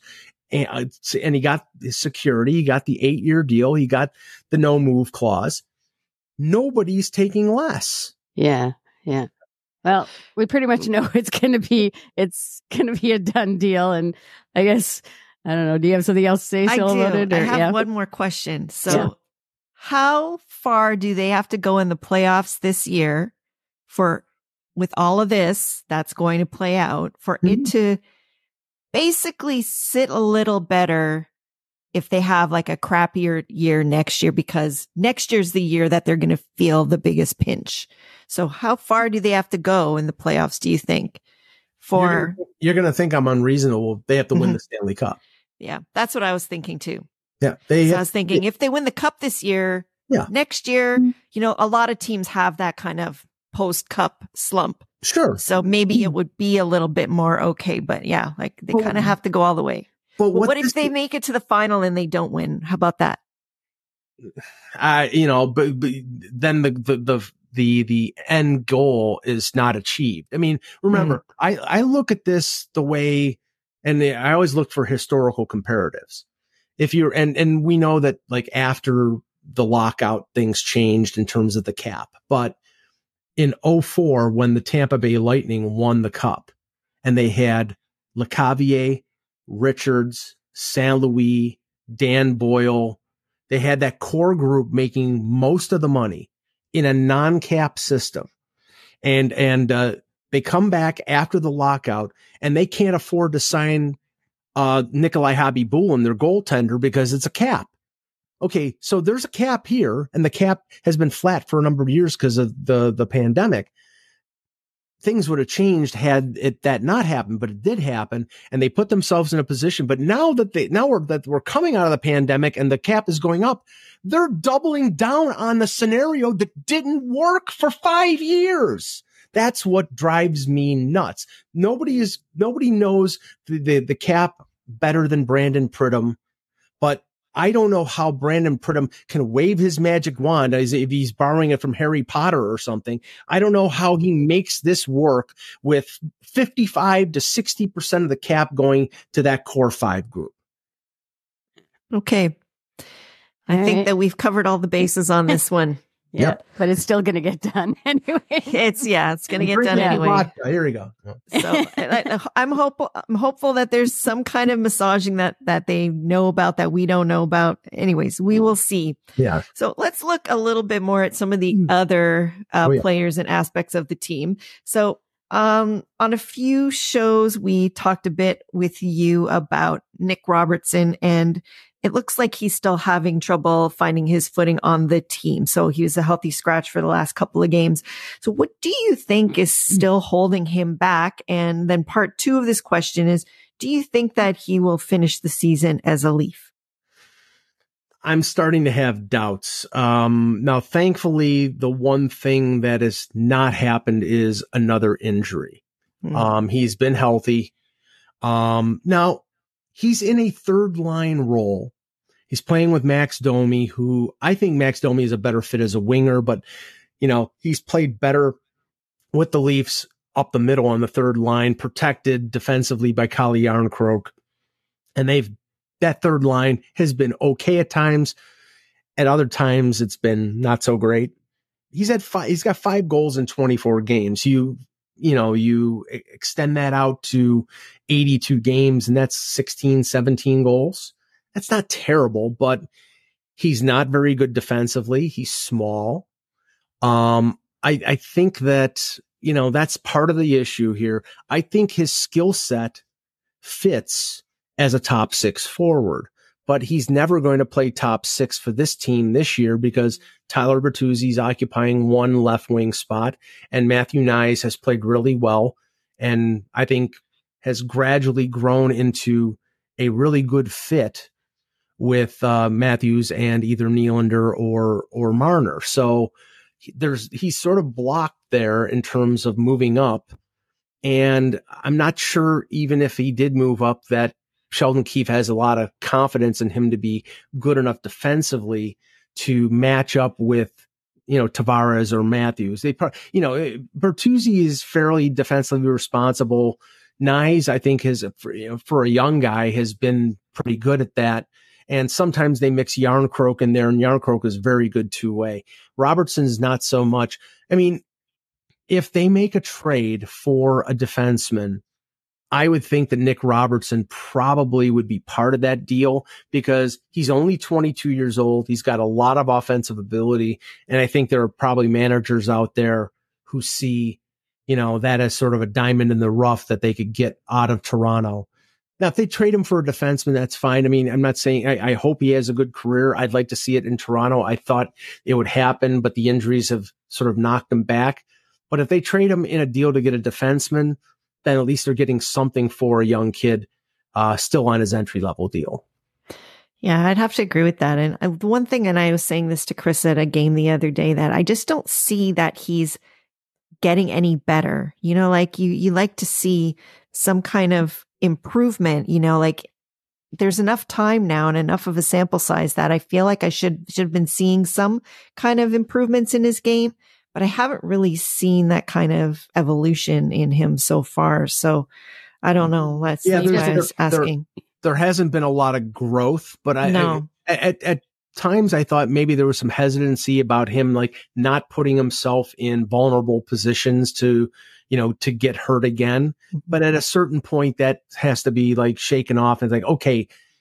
And he got the security, he got the 8-year deal, he got the no move clause. Nobody's taking less. Yeah. Yeah. Well, we pretty much know it's going to be a done deal. And I guess, I don't know, do you have something else to say about it? I have one more question. So how far do they have to go in the playoffs this year with all of this that's going to play out for it to basically sit a little better if they have like a crappier year next year, because next year's the year that they're going to feel the biggest pinch. So how far do they have to go in the playoffs, do you think? You're going to think I'm unreasonable. They have to win the Stanley Cup. Yeah, that's what I was thinking too. Yeah. I was thinking if they win the cup this year, next year, a lot of teams have that kind of post-cup slump. Sure. So maybe it would be a little bit more okay, but they kind of have to go all the way. But what if they make it to the final and they don't win? How about that? But then the end goal is not achieved. I mean, remember, I look at this the way, and I always look for historical comparatives. And we know that like after the lockout, things changed in terms of the cap, but in 2004, when the Tampa Bay Lightning won the cup and they had LeCavier, Richards, St. Louis, Dan Boyle, they had that core group making most of the money. in a non-cap system, and they come back after the lockout and they can't afford to sign Nikolai Habibulin, their goaltender, because it's a cap. Okay, so there's a cap here, and the cap has been flat for a number of years because of the pandemic. Things would have changed had that not happened, but it did happen, and they put themselves in a position. But now that we're coming out of the pandemic and the cap is going up, they're doubling down on the scenario that didn't work for 5 years. That's what drives me nuts. Nobody knows the cap better than Brandon Pridham, but I don't know how Brandon Pridham can wave his magic wand as if he's borrowing it from Harry Potter or something. I don't know how he makes this work with 55 to 60% of the cap going to that core 5 group. Okay. I think that we've covered all the bases on this one. Yeah, yep. But it's still going to get done anyway. It's going to get done anyway. Here we go. So I'm hopeful that there's some kind of massaging that they know about that we don't know about. Anyways, we will see. Yeah. So let's look a little bit more at some of the other players and aspects of the team. So on a few shows, we talked a bit with you about Nick Robertson, and it looks like he's still having trouble finding his footing on the team. So he was a healthy scratch for the last couple of games. So what do you think is still holding him back? And then part 2 of this question is, do you think that he will finish the season as a Leaf? I'm starting to have doubts. Now, thankfully, the one thing that has not happened is another injury. He's been healthy. Now, he's in a 3rd line role. He's playing with Max Domi, who I think Max Domi is a better fit as a winger, but he's played better with the Leafs up the middle on the 3rd line, protected defensively by Calle Jarnkrok. And that 3rd line has been okay at times. At other times, it's been not so great. He's got 5 goals in 24 games. You extend that out to 82 games, and that's 16, 17 goals. That's not terrible, but he's not very good defensively. He's small. I think that, that's part of the issue here. I think his skill set fits as a top 6 forward, but he's never going to play top 6 for this team this year because Tyler Bertuzzi's occupying 1 left wing spot, and Matthew Knies has played really well, and I think has gradually grown into a really good fit with Matthews and either Nylander or Marner. So he's sort of blocked there in terms of moving up, and I'm not sure even if he did move up that Sheldon Keefe has a lot of confidence in him to be good enough defensively to match up with, Tavares or Matthews. Bertuzzi is fairly defensively responsible. Knies, I think, for a young guy, has been pretty good at that. And sometimes they mix Jarnkrok in there, and Jarnkrok is very good 2-way. Robertson's not so much. I mean, if they make a trade for a defenseman, I would think that Nick Robertson probably would be part of that deal because he's only 22 years old. He's got a lot of offensive ability. And I think there are probably managers out there who see, that as sort of a diamond in the rough that they could get out of Toronto. Now, if they trade him for a defenseman, that's fine. I mean, I'm not saying I hope he has a good career. I'd like to see it in Toronto. I thought it would happen, but the injuries have sort of knocked him back. But if they trade him in a deal to get a defenseman, then at least they're getting something for a young kid still on his entry-level deal. Yeah, I'd have to agree with that. And the one thing, and I was saying this to Chris at a game the other day, that I just don't see that he's getting any better. Like you like to see some kind of improvement, like there's enough time now and enough of a sample size that I feel like I should have been seeing some kind of improvements in his game. But I haven't really seen that kind of evolution in him so far. So I don't know. That's why I was asking. There hasn't been a lot of growth, but at times I thought maybe there was some hesitancy about him, like not putting himself in vulnerable positions to get hurt again. But at a certain point that has to be like shaken off and like, okay,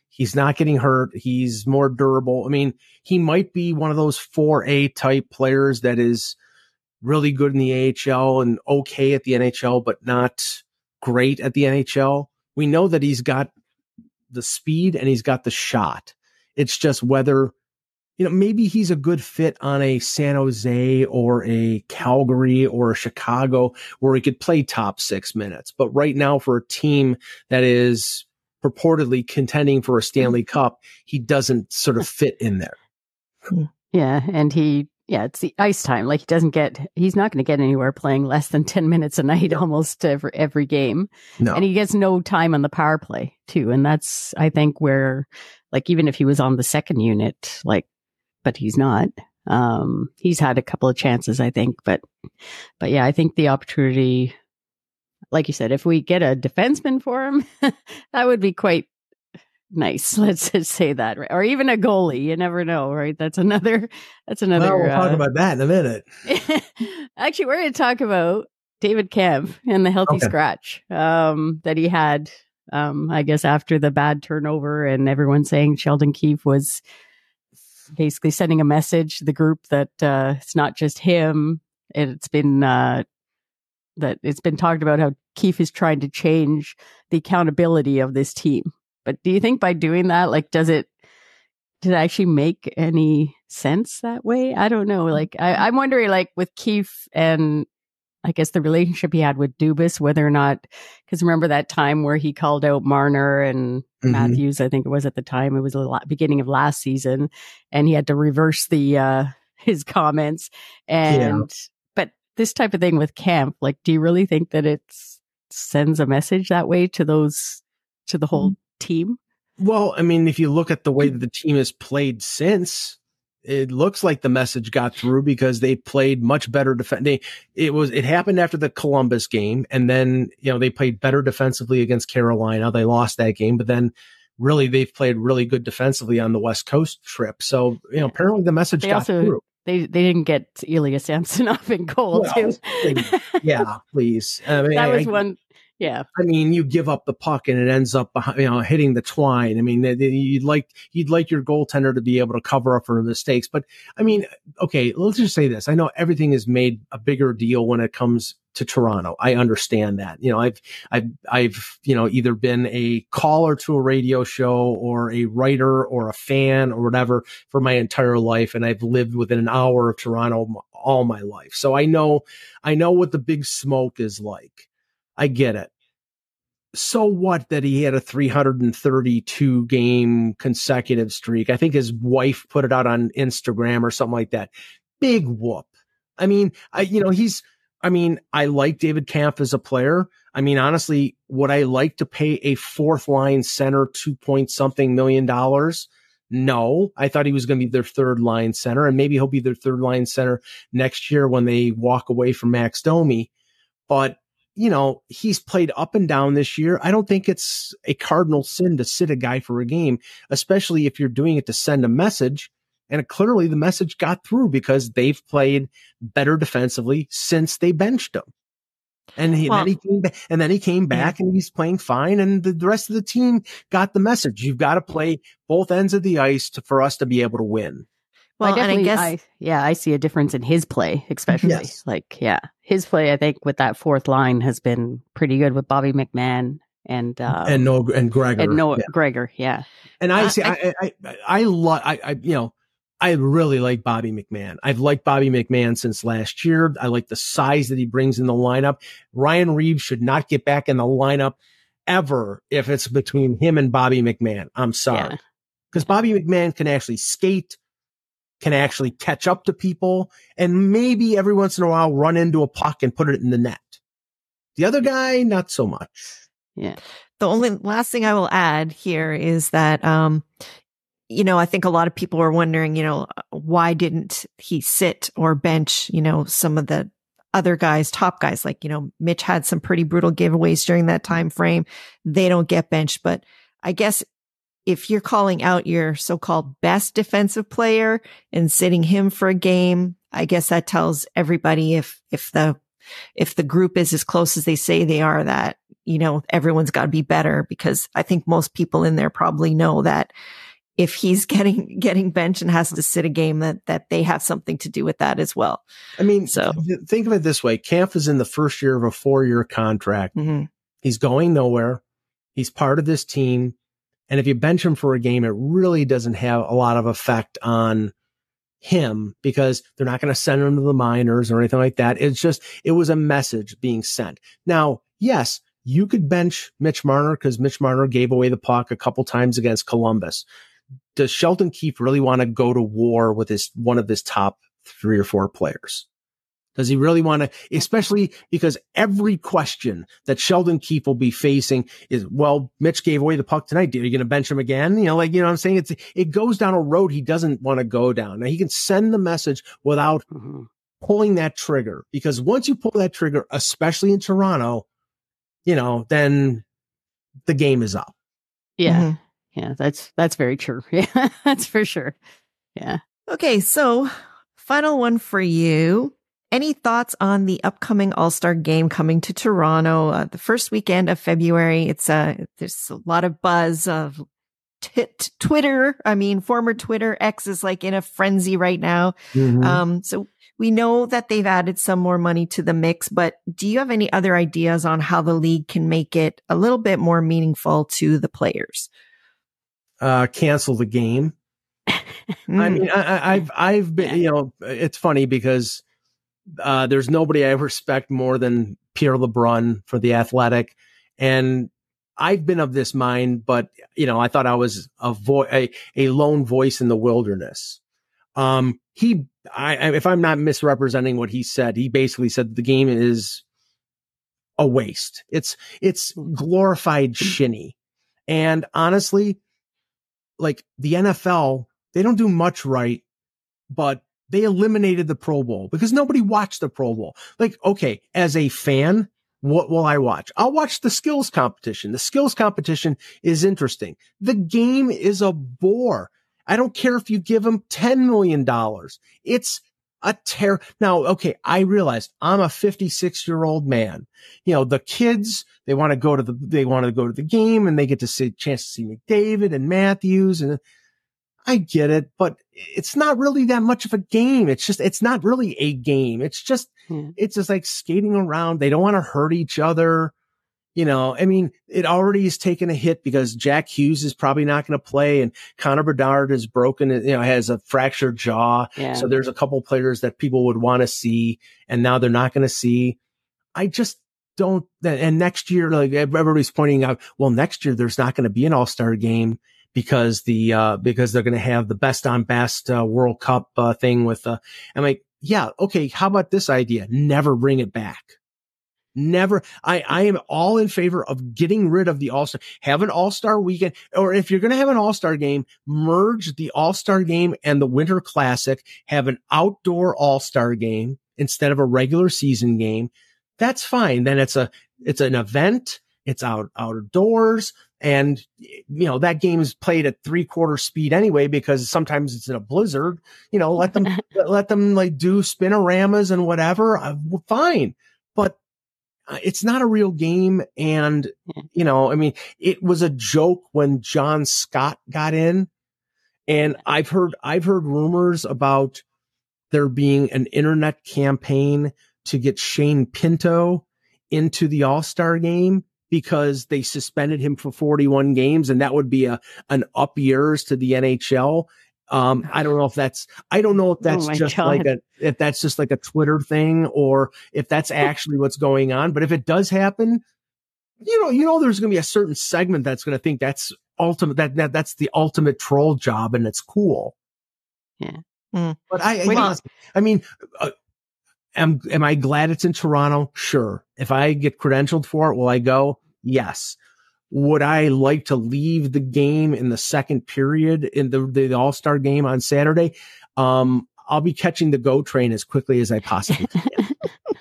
He's not getting hurt. He's more durable. I mean, he might be one of those 4A type players that is really good in the AHL and okay at the NHL, but not great at the NHL. We know that he's got the speed and he's got the shot. It's just whether, maybe he's a good fit on a San Jose or a Calgary or a Chicago where he could play top 6 minutes. But right now, for a team that is purportedly contending for a Stanley Cup, he doesn't sort of fit in there. Yeah. And it's the ice time. Like he's not going to get anywhere playing less than 10 minutes a night almost every game. No. And he gets no time on the power play too. And that's, I think, where, like, even if he was on the second unit, but he's not. He's had a couple of chances, I think. But yeah, I think the opportunity, like you said, if we get a defenseman for him, that would be quite nice. Let's just say that, right? Or even a goalie. You never know, right? That's another. Well, we'll talk about that in a minute. Actually, we're going to talk about David Kampf and the healthy scratch that he had. I guess after the bad turnover and everyone saying Sheldon Keefe was basically sending a message to the group that it's not just him. It's been that it's been talked about how Keefe is trying to change the accountability of this team. But do you think by doing that, did it actually make any sense that way? I don't know. I'm wondering, with Keefe and I guess the relationship he had with Dubas, whether or not, because remember that time where he called out Marner and Matthews, I think it was at the time, it was the beginning of last season, and he had to reverse his comments. But this type of thing with Kampf, do you really think that it sends a message that way to the whole team? Well, I mean, if you look at the way that the team has played since, it looks like the message got through because they played much better defense. It happened after the Columbus game, and then they played better defensively against Carolina. They lost that game, but then really they've played really good defensively on the West Coast trip. So apparently the message got through. They didn't get Ilya Samsonov in goal too. Yeah, please. I mean, that was one. Yeah. I mean, you give up the puck and it ends up, hitting the twine. I mean, you'd like your goaltender to be able to cover up for mistakes. But I mean, okay, let's just say this. I know everything is made a bigger deal when it comes to Toronto. I understand that. I've either been a caller to a radio show or a writer or a fan or whatever for my entire life. And I've lived within an hour of Toronto all my life. So I know what the big smoke is like. I get it. So what that he had a 332 game consecutive streak? I think his wife put it out on Instagram or something like that. Big whoop. I mean, I like David Kampf as a player. I mean, honestly, would I like to pay a fourth line center $2-something million? No, I thought he was going to be their third line center, and maybe he'll be their third line center next year when they walk away from Max Domi. But he's played up and down this year. I don't think it's a cardinal sin to sit a guy for a game, especially if you're doing it to send a message. And clearly the message got through because they've played better defensively since they benched him. And then he came back and he's playing fine. And the rest of the team got the message. You've got to play both ends of the ice for us to be able to win. Well, and I guess, I see a difference in his play, especially. Yes. His play, I think, with that fourth line has been pretty good with Bobby McMahon and Gregor. And Gregor, yeah. And I really like Bobby McMahon. I've liked Bobby McMahon since last year. I like the size that he brings in the lineup. Ryan Reeves should not get back in the lineup ever if it's between him and Bobby McMahon. I'm sorry. Because Bobby McMahon can actually skate, can actually catch up to people, and maybe every once in a while run into a puck and put it in the net. The other guy, not so much. Yeah. The only last thing I will add here is that, I think a lot of people are wondering, why didn't he sit or bench, some of the other guys, top guys, Mitch had some pretty brutal giveaways during that time frame. They don't get benched, but I guess if you're calling out your so-called best defensive player and sitting him for a game, I guess that tells everybody if the group is as close as they say they are, that, everyone's got to be better, because I think most people in there probably know that if he's getting benched and has to sit a game, that they have something to do with that as well. I mean, so think of it this way. Kampf is in the first year of a 4-year contract. Mm-hmm. He's going nowhere. He's part of this team. And if you bench him for a game, it really doesn't have a lot of effect on him, because they're not going to send him to the minors or anything like that. It was a message being sent. Now, yes, you could bench Mitch Marner because Mitch Marner gave away the puck a couple times against Columbus. Does Sheldon Keefe really want to go to war with one of his top 3 or 4 players? Does he really want to, especially because every question that Sheldon Keefe will be facing is, well, Mitch gave away the puck tonight. Are you going to bench him again? What I'm saying? It goes down a road he doesn't want to go down. Now, he can send the message without pulling that trigger, because once you pull that trigger, especially in Toronto, then the game is up. Yeah. Mm-hmm. Yeah, that's very true. Yeah, that's for sure. Yeah. Okay, so final one for you. Any thoughts on the upcoming All-Star game coming to Toronto the first weekend of February? There's a lot of buzz of Twitter. I mean, former Twitter, X is like in a frenzy right now. Mm-hmm. So we know that they've added some more money to the mix, but do you have any other ideas on how the league can make it a little bit more meaningful to the players? Cancel the game. I mean, I've been, it's funny because there's nobody I respect more than Pierre LeBrun for The Athletic. And I've been of this mind, but, I thought I was a lone voice in the wilderness. If I'm not misrepresenting what he said, he basically said the game is a waste. It's glorified shinny. And honestly, like the NFL, they don't do much right, but they eliminated the Pro Bowl because nobody watched the Pro Bowl. Like, okay, as a fan, what will I watch? I'll watch the skills competition. The skills competition is interesting. The game is a bore. I don't care if you give them $10 million. It's a Now, okay, I realize I'm a 56-year-old man. The kids, they want to go to the game, and they get to see a chance to see McDavid and Matthews, and I get it, but it's not really that much of a game. It's not really a game. It's just like skating around. They don't want to hurt each other. I mean, it already is taking a hit because Jack Hughes is probably not going to play, and Connor Bedard is broken, has a fractured jaw. Yeah. So there's a couple players that people would want to see, and now they're not going to see. I just don't. And next year, like everybody's pointing out, well, next year there's not going to be an All-Star game because because they're going to have the best on best World Cup thing with. I'm like, yeah, okay. How about this idea? Never bring it back. Never. I am all in favor of getting rid of the All-Star. Have an All-Star weekend, or if you're going to have an All-Star game, merge the All-Star game and the Winter Classic. Have an outdoor All-Star game instead of a regular season game. That's fine. Then it's an event. It's outdoors, and that game is played at 3/4 speed anyway because sometimes it's in a blizzard. Let them like do spinoramas and whatever. Fine, but it's not a real game. And, I mean, it was a joke when John Scott got in, and I've heard rumors about there being an internet campaign to get Shane Pinto into the All-Star game because they suspended him for 41 games, and that would be an up years to the NHL. I don't know if that's just like a Twitter thing, or if that's actually what's going on. But if it does happen, there's going to be a certain segment that's going to think that's ultimate, that's the ultimate troll job, and it's cool. Yeah. But am I glad it's in Toronto? Sure. If I get credentialed for it, will I go? Yes. Would I like to leave the game in the second period in the All-Star game on Saturday? I'll be catching the GO train as quickly as I possibly can.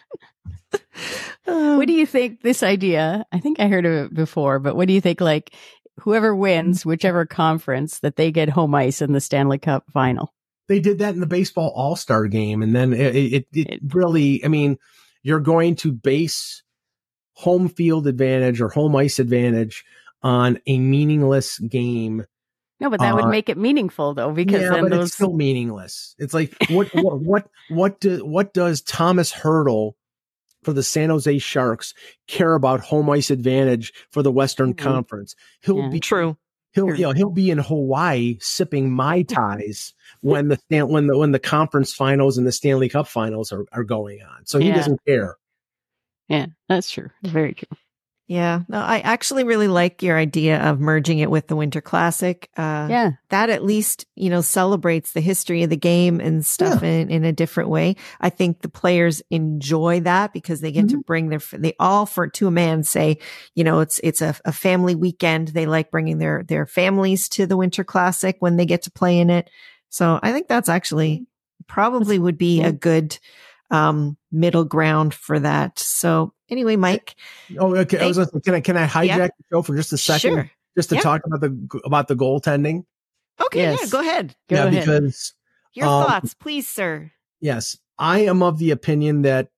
What do you think this idea? I think I heard of it before, but what do you think, like, whoever wins, whichever conference, that they get home ice in the Stanley Cup final? They did that in the baseball All-Star game. And then it really, I mean, you're going to base home field advantage or home ice advantage on a meaningless game. No, but that would make it meaningful though, because then but it's still meaningless. It's like what does Thomas Hertl for the San Jose Sharks care about home ice advantage for the Western Conference? He'll be true. He'll be in Hawaii sipping Mai Tais when the conference finals and the Stanley Cup finals are going on. So he doesn't care. Yeah, that's true. Very true. Yeah. No, I actually really like your idea of merging it with the Winter Classic. That at least, celebrates the history of the game and stuff in a different way. I think the players enjoy that because they get to bring to a man say, it's a family weekend. They like bringing their families to the Winter Classic when they get to play in it. So I think that's actually probably would be a good middle ground for that. So anyway, Mike. Oh, okay. Can I hijack the show for just a second? Sure. Just to talk about the goaltending. Okay, yes. Yeah, go ahead. Go ahead. Because your thoughts, please, sir. Yes, I am of the opinion that,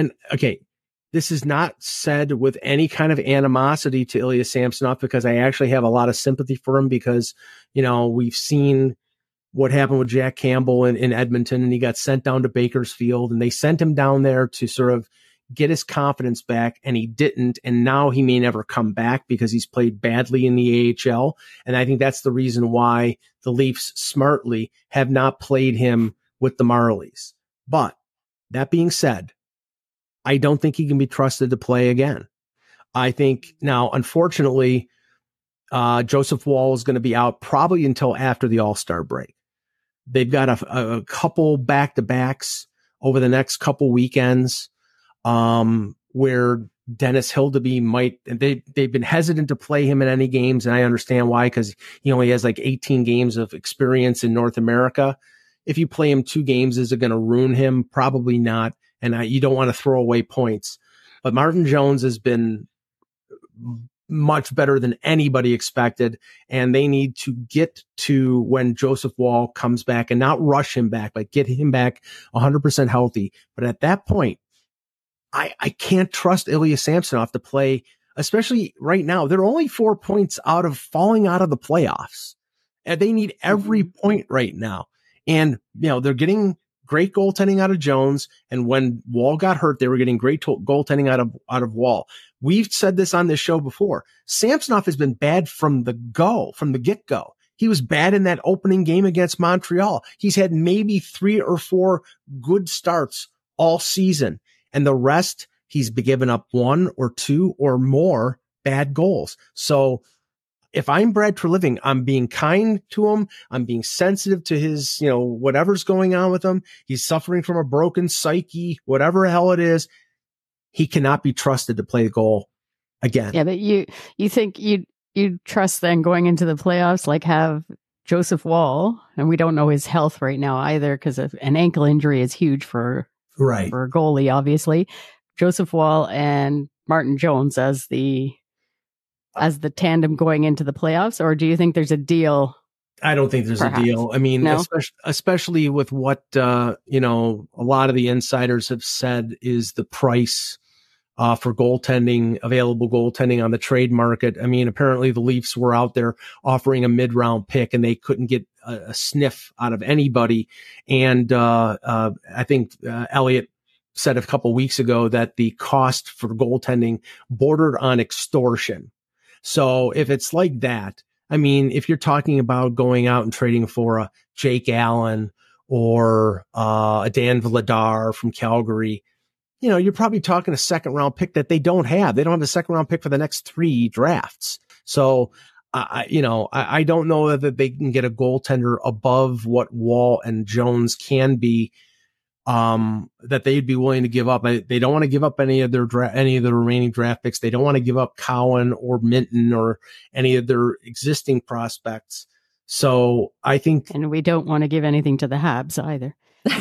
this is not said with any kind of animosity to Ilya Samsonov, because I actually have a lot of sympathy for him because, we've seen what happened with Jack Campbell in Edmonton, and he got sent down to Bakersfield, and they sent him down there to sort of get his confidence back, and he didn't. And now he may never come back because he's played badly in the AHL. And I think that's the reason why the Leafs smartly have not played him with the Marlies. But that being said, I don't think he can be trusted to play again. I think now, unfortunately, Joseph Woll is going to be out probably until after the All-Star break. They've got a couple back-to-backs over the next couple weekends, where Dennis Hildeby they've been hesitant to play him in any games. And I understand why, because he only has like 18 games of experience in North America. If you play him 2 games, is it going to ruin him? Probably not. And you don't want to throw away points. But Martin Jones has been much better than anybody expected. And they need to get to when Joseph Woll comes back and not rush him back, like get him back 100% healthy. But at that point, I can't trust Ilya Samsonov to play, especially right now. They're only 4 points out of falling out of the playoffs. And they need every point right now. And, they're getting great goaltending out of Jones. And when Woll got hurt, they were getting great goaltending out of Woll. We've said this on this show before. Samsonov has been bad from the get-go. He was bad in that opening game against Montreal. He's had maybe 3 or 4 good starts all season. And the rest, he's given up 1 or 2 or more bad goals. So if I'm Brad Treliving, I'm being kind to him. I'm being sensitive to his, whatever's going on with him. He's suffering from a broken psyche, whatever the hell it is. He cannot be trusted to play the goal again. Yeah, but you think you trust then going into the playoffs, like have Joseph Woll, and we don't know his health right now either, because an ankle injury is huge for a goalie, obviously. Joseph Woll and Martin Jones as the tandem going into the playoffs, or do you think there's a deal? I don't think there's a deal. I mean, especially with what, a lot of the insiders have said is the price for available goaltending on the trade market. I mean, apparently the Leafs were out there offering a mid-round pick and they couldn't get a sniff out of anybody. And I think Elliot said a couple weeks ago that the cost for goaltending bordered on extortion. So if it's like that, I mean, if you're talking about going out and trading for a Jake Allen or a Dan Vladar from Calgary, you're probably talking a 2nd round pick that they don't have. They don't have a 2nd round pick for the next 3 drafts. So, I don't know that they can get a goaltender above what Woll and Jones can be, that they'd be willing to give up. They don't want to give up any of the remaining draft picks. They don't want to give up Cowan or Minton or any of their existing prospects. So I think, and we don't want to give anything to the Habs either.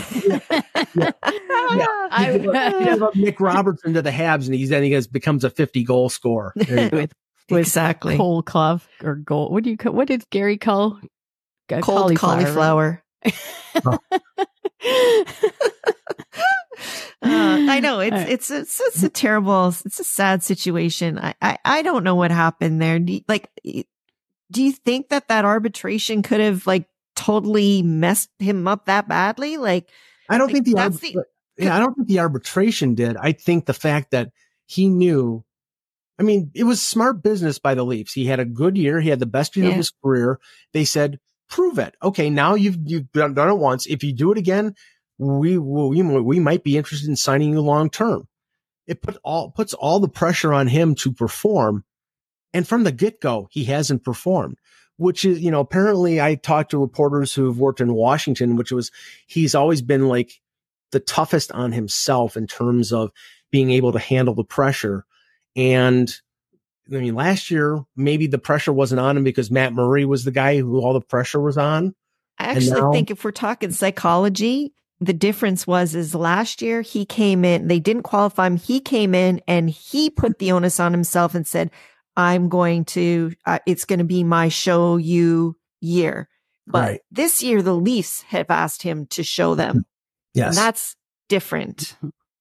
I give up Nick Robertson to the Habs, and he becomes a 50 goal scorer. with exactly cold cloth or gold. What did Gary call cold cauliflower? Right? I know it's a terrible, it's a sad situation. I don't know what happened there. Do you think that arbitration could have like totally messed him up that badly? Like, I don't think I don't think the arbitration did. I think the fact that he knew, I mean, it was smart business by the Leafs. He had a good year. He had the best year of his career. They said, prove it. Okay. Now you've done it once. If you do it again, we might be interested in signing you long term. It puts all the pressure on him to perform. And from the get go, he hasn't performed, which is, apparently I talked to reporters who've worked in Washington, he's always been like the toughest on himself in terms of being able to handle the pressure. And I mean, last year, maybe the pressure wasn't on him because Matt Murray was the guy who all the pressure was on. I actually think if we're talking psychology, the difference is last year he came in, they didn't qualify him. He came in and he put the onus on himself and said, I'm going to, it's going to be my show you year. But this year, the Leafs have asked him to show them. Yes. And that's different,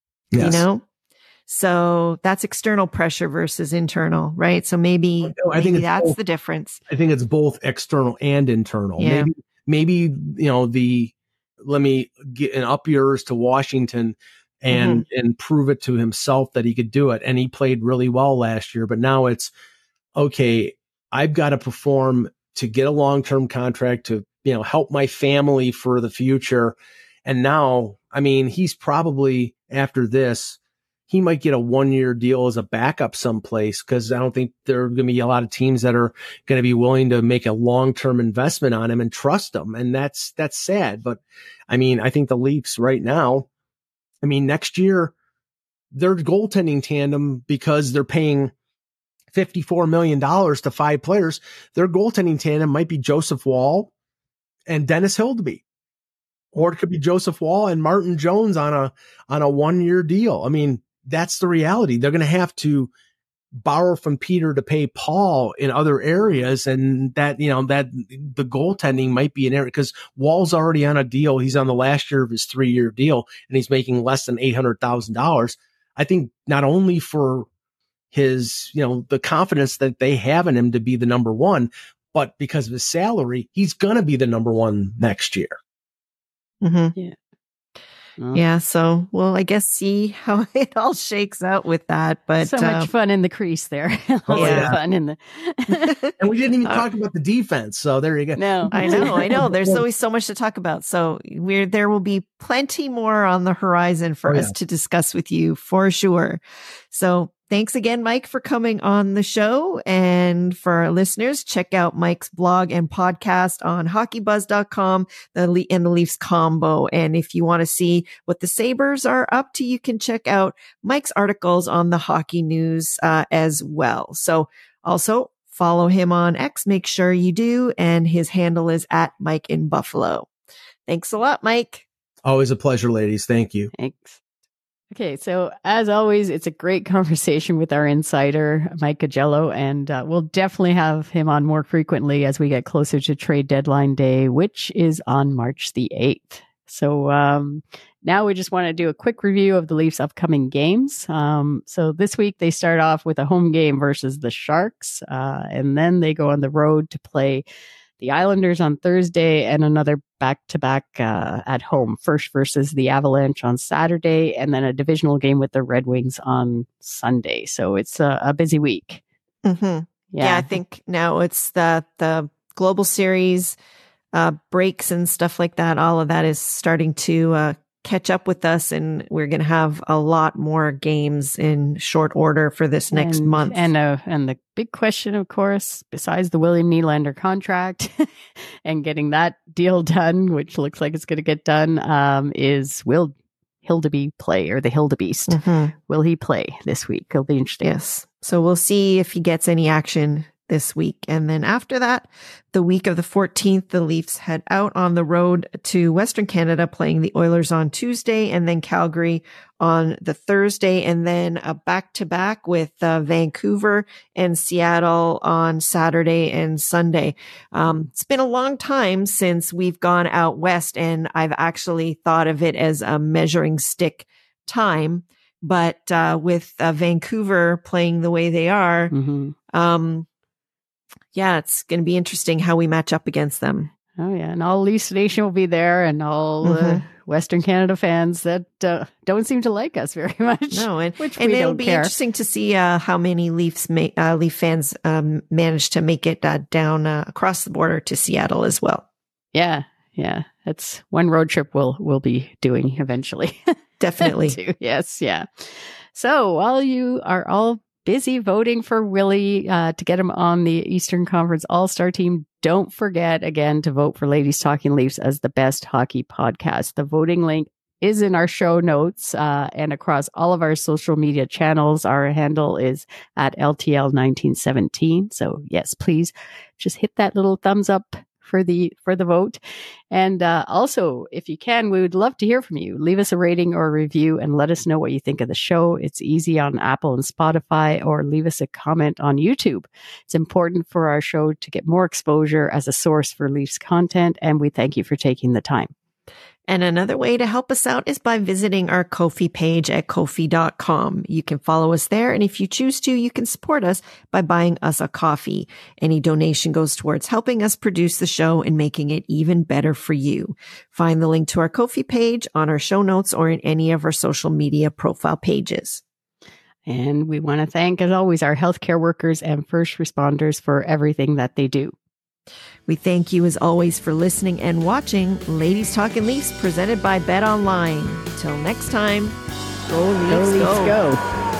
So that's external pressure versus internal, right? So maybe that's both, the difference. I think it's both external and internal. Yeah. Maybe, let me get an up yours to Washington and prove it to himself that he could do it. And he played really well last year, but now it's okay. I've got to perform to get a long-term contract to, help my family for the future. And now, I mean, he's probably after this, he might get a 1-year deal as a backup someplace because I don't think there are going to be a lot of teams that are going to be willing to make a long-term investment on him and trust him. And that's sad. But I mean, I think the Leafs right now, next year, their goaltending tandem, because they're paying $54 million to 5 players, their goaltending tandem might be Joseph Woll and Dennis Hildeby. Or it could be Joseph Woll and Martin Jones on a 1-year deal. I mean, that's the reality. They're going to have to borrow from Peter to pay Paul in other areas. And that the goaltending might be an area because Woll's already on a deal. He's on the last year of his 3-year deal and he's making less than $800,000. I think not only for his, the confidence that they have in him to be the number one, but because of his salary, he's going to be the number one next year. Mm-hmm. Yeah. Yeah. So we'll, I guess, see how it all shakes out with that. But so much fun in the crease there. Fun in the. And we didn't even talk about the defense. So there you go. No, I know. There's always so much to talk about. So there will be plenty more on the horizon for us to discuss with you for sure. So thanks again, Mike, for coming on the show. And for our listeners, check out Mike's blog and podcast on hockeybuzz.com and the Leafs Combo. And if you want to see what the Sabres are up to, you can check out Mike's articles on the Hockey News as well. So also follow him on X. Make sure you do. And his handle is @MikeInBuffalo. Thanks a lot, Mike. Always a pleasure, ladies. Thank you. Thanks. Okay, so as always, it's a great conversation with our insider, Mike Augello, and we'll definitely have him on more frequently as we get closer to trade deadline day, which is on March the 8th. So now we just want to do a quick review of the Leafs' upcoming games. So this week they start off with a home game versus the Sharks, and then they go on the road to play the Islanders on Thursday and another back-to-back at home, first versus the Avalanche on Saturday, and then a divisional game with the Red Wings on Sunday. So it's a busy week. Mm-hmm. Yeah, I think now it's the Global Series breaks and stuff like that. All of that is starting to catch up with us, and we're going to have a lot more games in short order for this next month. And the big question, of course, besides the William Nylander contract and getting that deal done, which looks like it's going to get done, is will Hildeby play, or the Hildebeest? Mm-hmm. Will he play this week? It'll be interesting. Yes. So we'll see if he gets any action this week. And then after that, the week of the 14th, the Leafs head out on the road to Western Canada, playing the Oilers on Tuesday, and then Calgary on the Thursday, and then a back-to-back with Vancouver and Seattle on Saturday and Sunday. It's been a long time since we've gone out west, and I've actually thought of it as a measuring stick time. But with Vancouver playing the way they are, it's going to be interesting how we match up against them. Oh, yeah. And all Leafs Nation will be there, and all Western Canada fans that don't seem to like us very much. No, and which and we it'll don't be care. interesting to see how many Leaf fans manage to make it down across the border to Seattle as well. Yeah. That's one road trip we'll be doing eventually. Definitely. Yes. Yeah. So while you are all busy voting for Willie to get him on the Eastern Conference All-Star team, don't forget again to vote for Ladies Talking Leafs as the best hockey podcast. The voting link is in our show notes and across all of our social media channels. Our handle is at LTL1917. So yes, please just hit that little thumbs up for the vote. And also, if you can, we would love to hear from you. Leave us a rating or a review and let us know what you think of the show. It's easy on Apple and Spotify, or leave us a comment on YouTube. It's important for our show to get more exposure as a source for Leafs content, and we thank you for taking the time. And another way to help us out is by visiting our Ko-fi page at Ko-fi.com. You can follow us there, and if you choose to, you can support us by buying us a coffee. Any donation goes towards helping us produce the show and making it even better for you. Find the link to our Ko-fi page on our show notes or in any of our social media profile pages. And we want to thank, as always, our healthcare workers and first responders for everything that they do. We thank you as always for listening and watching Ladies Talking Leafs presented by Bet Online. Till next time, go Leafs, go.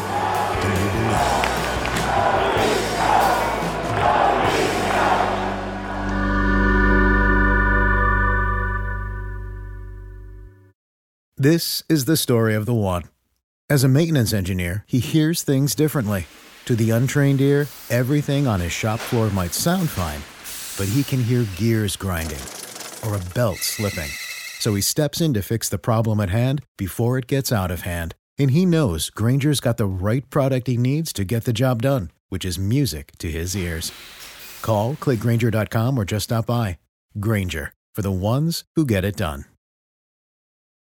This is the story of the one. As a maintenance engineer, he hears things differently. To the untrained ear, everything on his shop floor might sound fine, but he can hear gears grinding or a belt slipping. So he steps in to fix the problem at hand before it gets out of hand. And he knows Grainger's got the right product he needs to get the job done, which is music to his ears. Call, click Grainger.com, or just stop by. Grainger, for the ones who get it done.